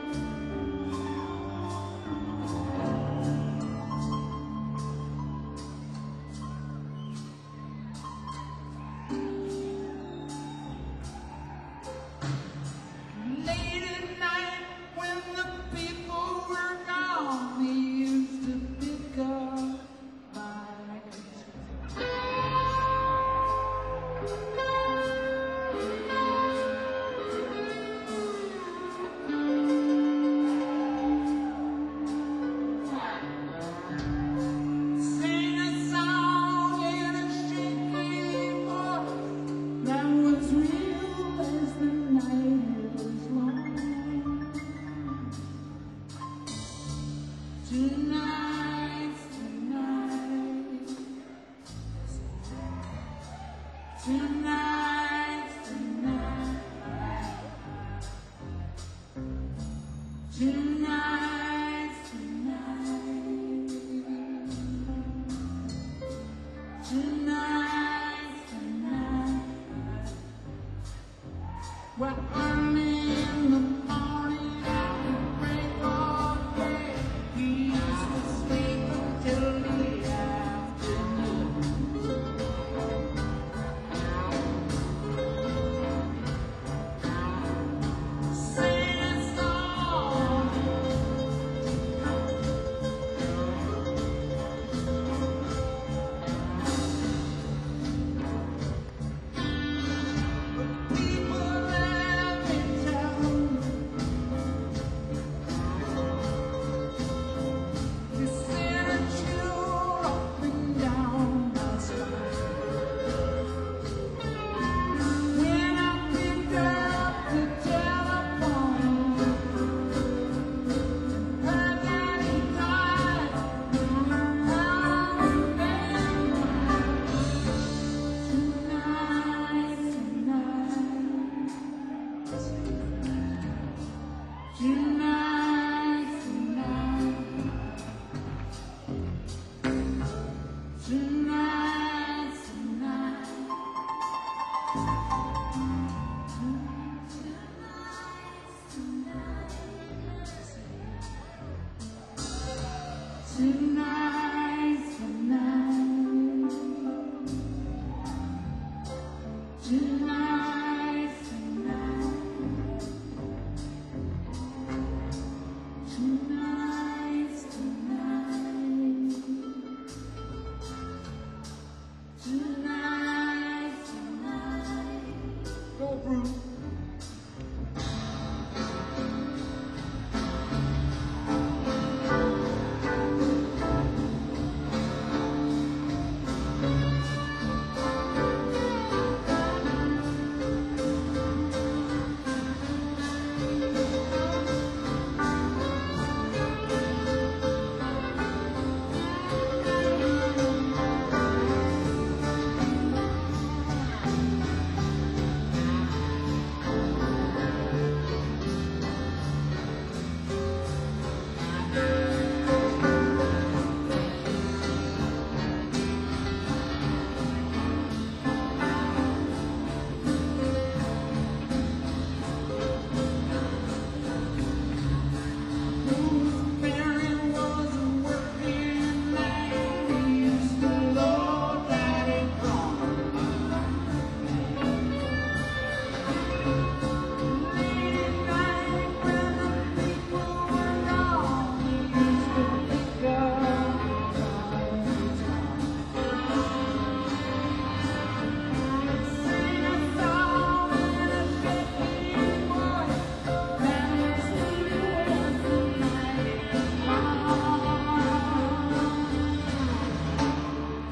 [SPEAKER 1] Late at night when the people were gone, he used to pick up my sing a song in a shaky voice that was real as the night was long. Tonight's the night. Tonight's the night. Tonight's the night. Tonight's the night. Well, I'm in the morning at the break of day. He used to sleep until the afternoon. Sing a song. People have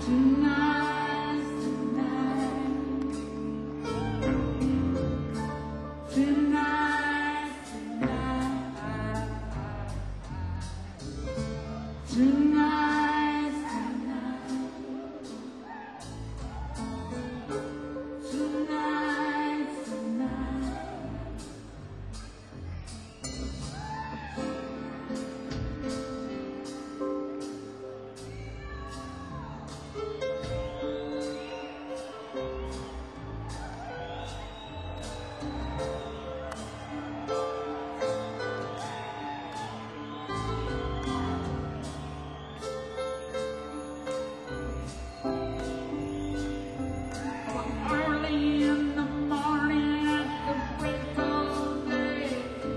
[SPEAKER 1] Tonight, tonight, tonight, tonight, tonight, tonight, tonight. Early in the morning at the break of day,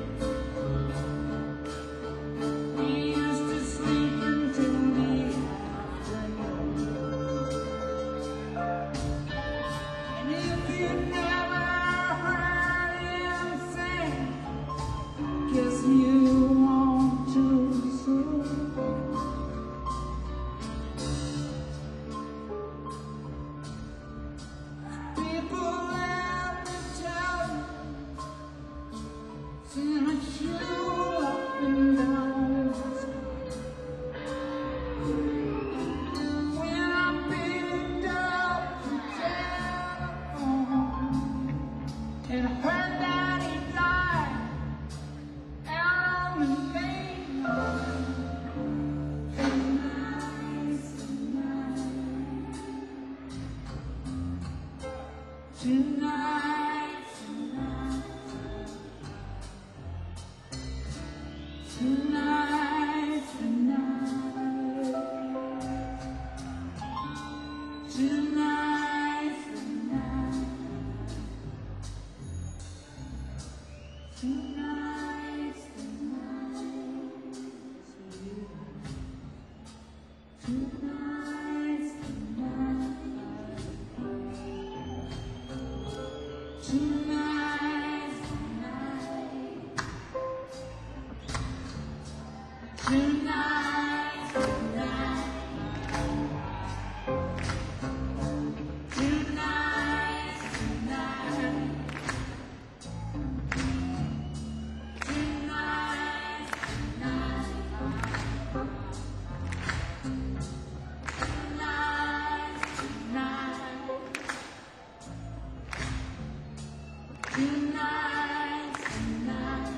[SPEAKER 1] we used to sleep until the afternoon. And if you never heard him sing, guess you want to soon. People have to tell so much you up and down. When I picked up the telephone and heard that he died out on the main line. Tonight, tonight, tonight, tonight, tonight, tonight, tonight, tonight, tonight, tonight, tonight, tonight, tonight.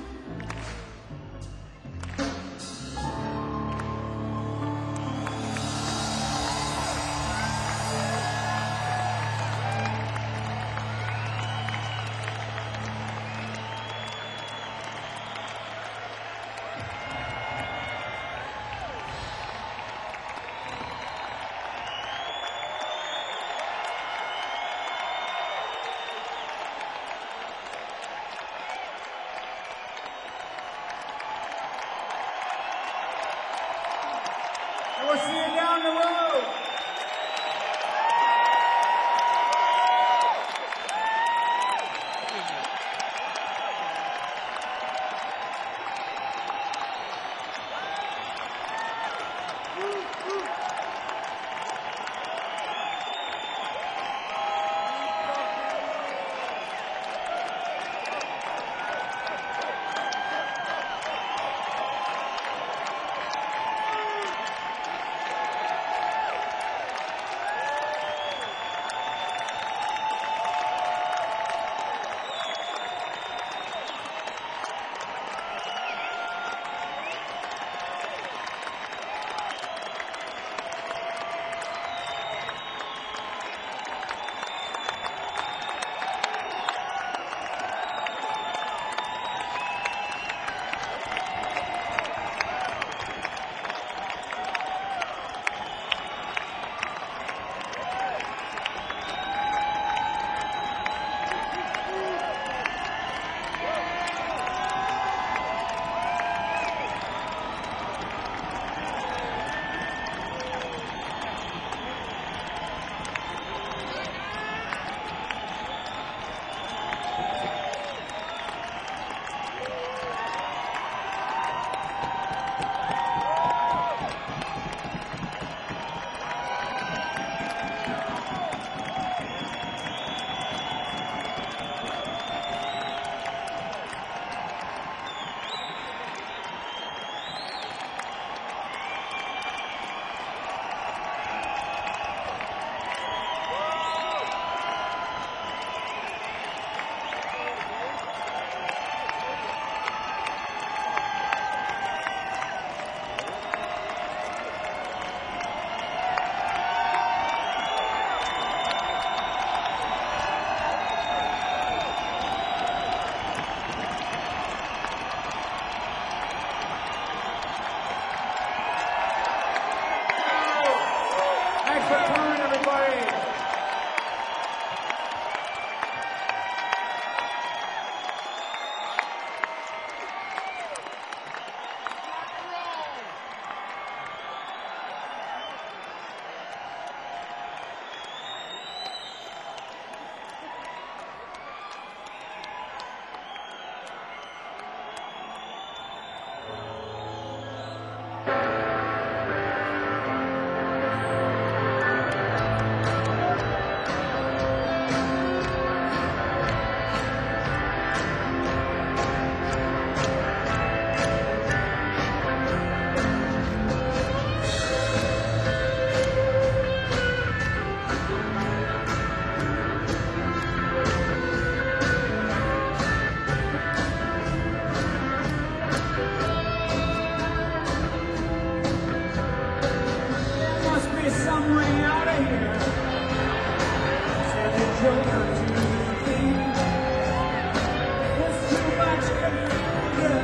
[SPEAKER 1] shoulder to lean. There's too much confusion.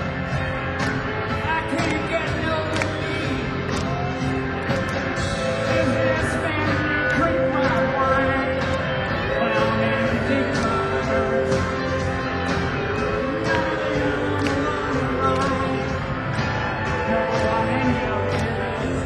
[SPEAKER 1] I can't get no relief. In here standing and drink my wine, clown and deep colors. None of them along the line. No, I ain't no business.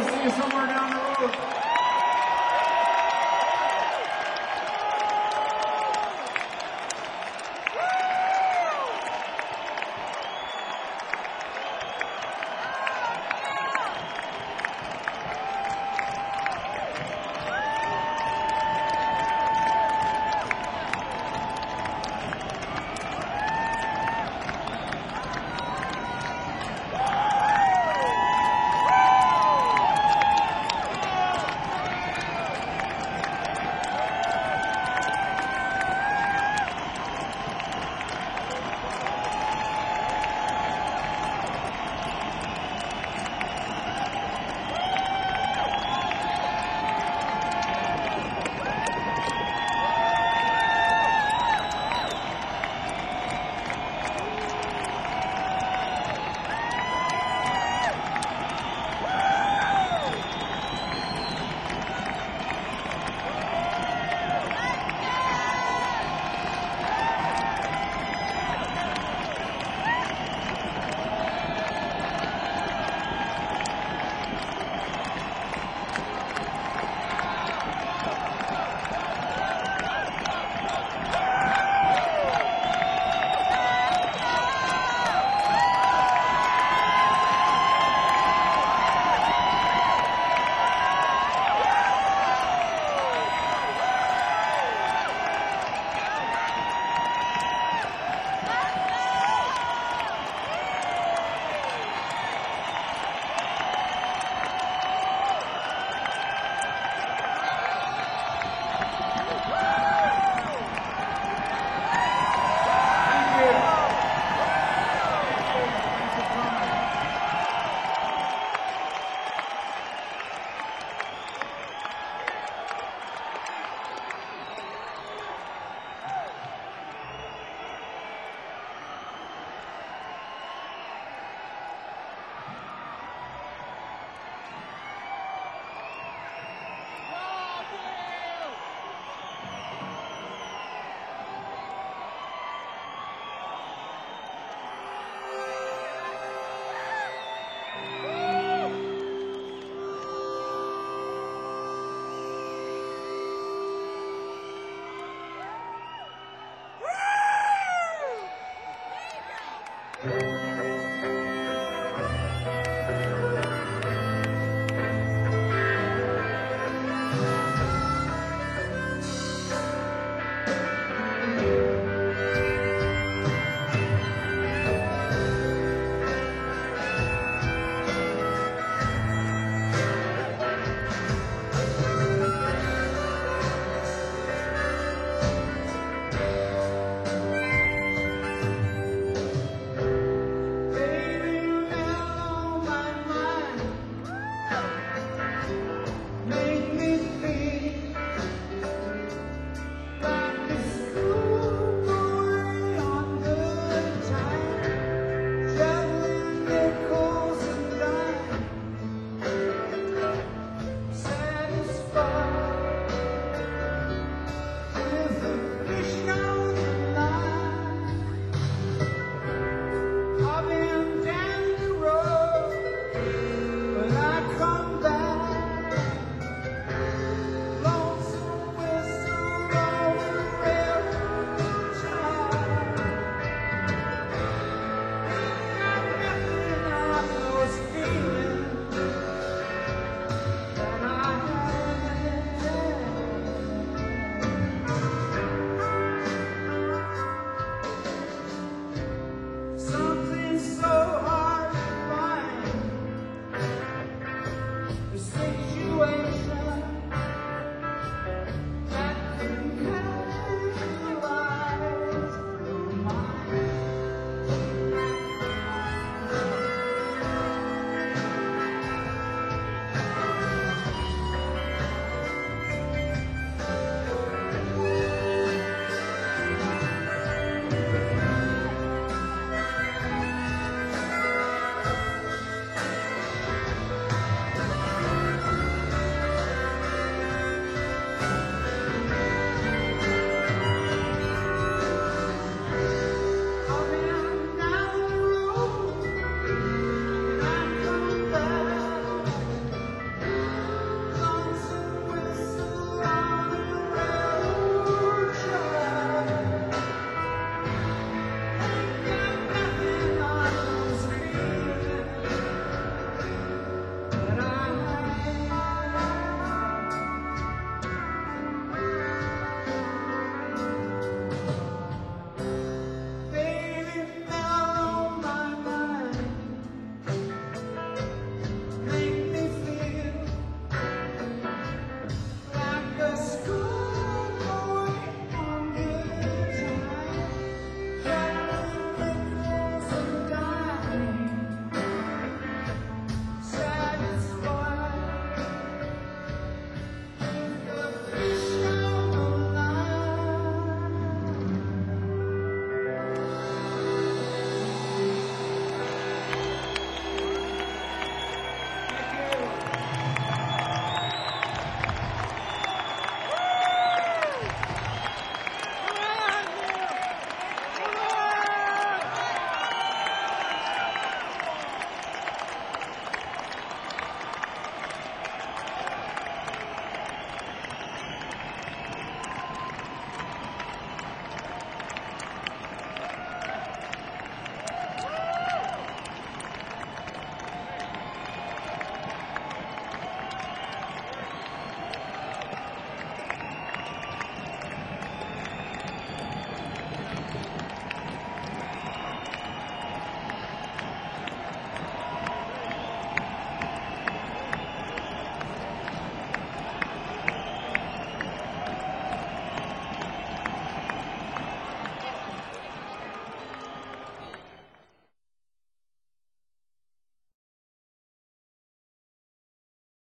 [SPEAKER 1] We'll see you somewhere down the road.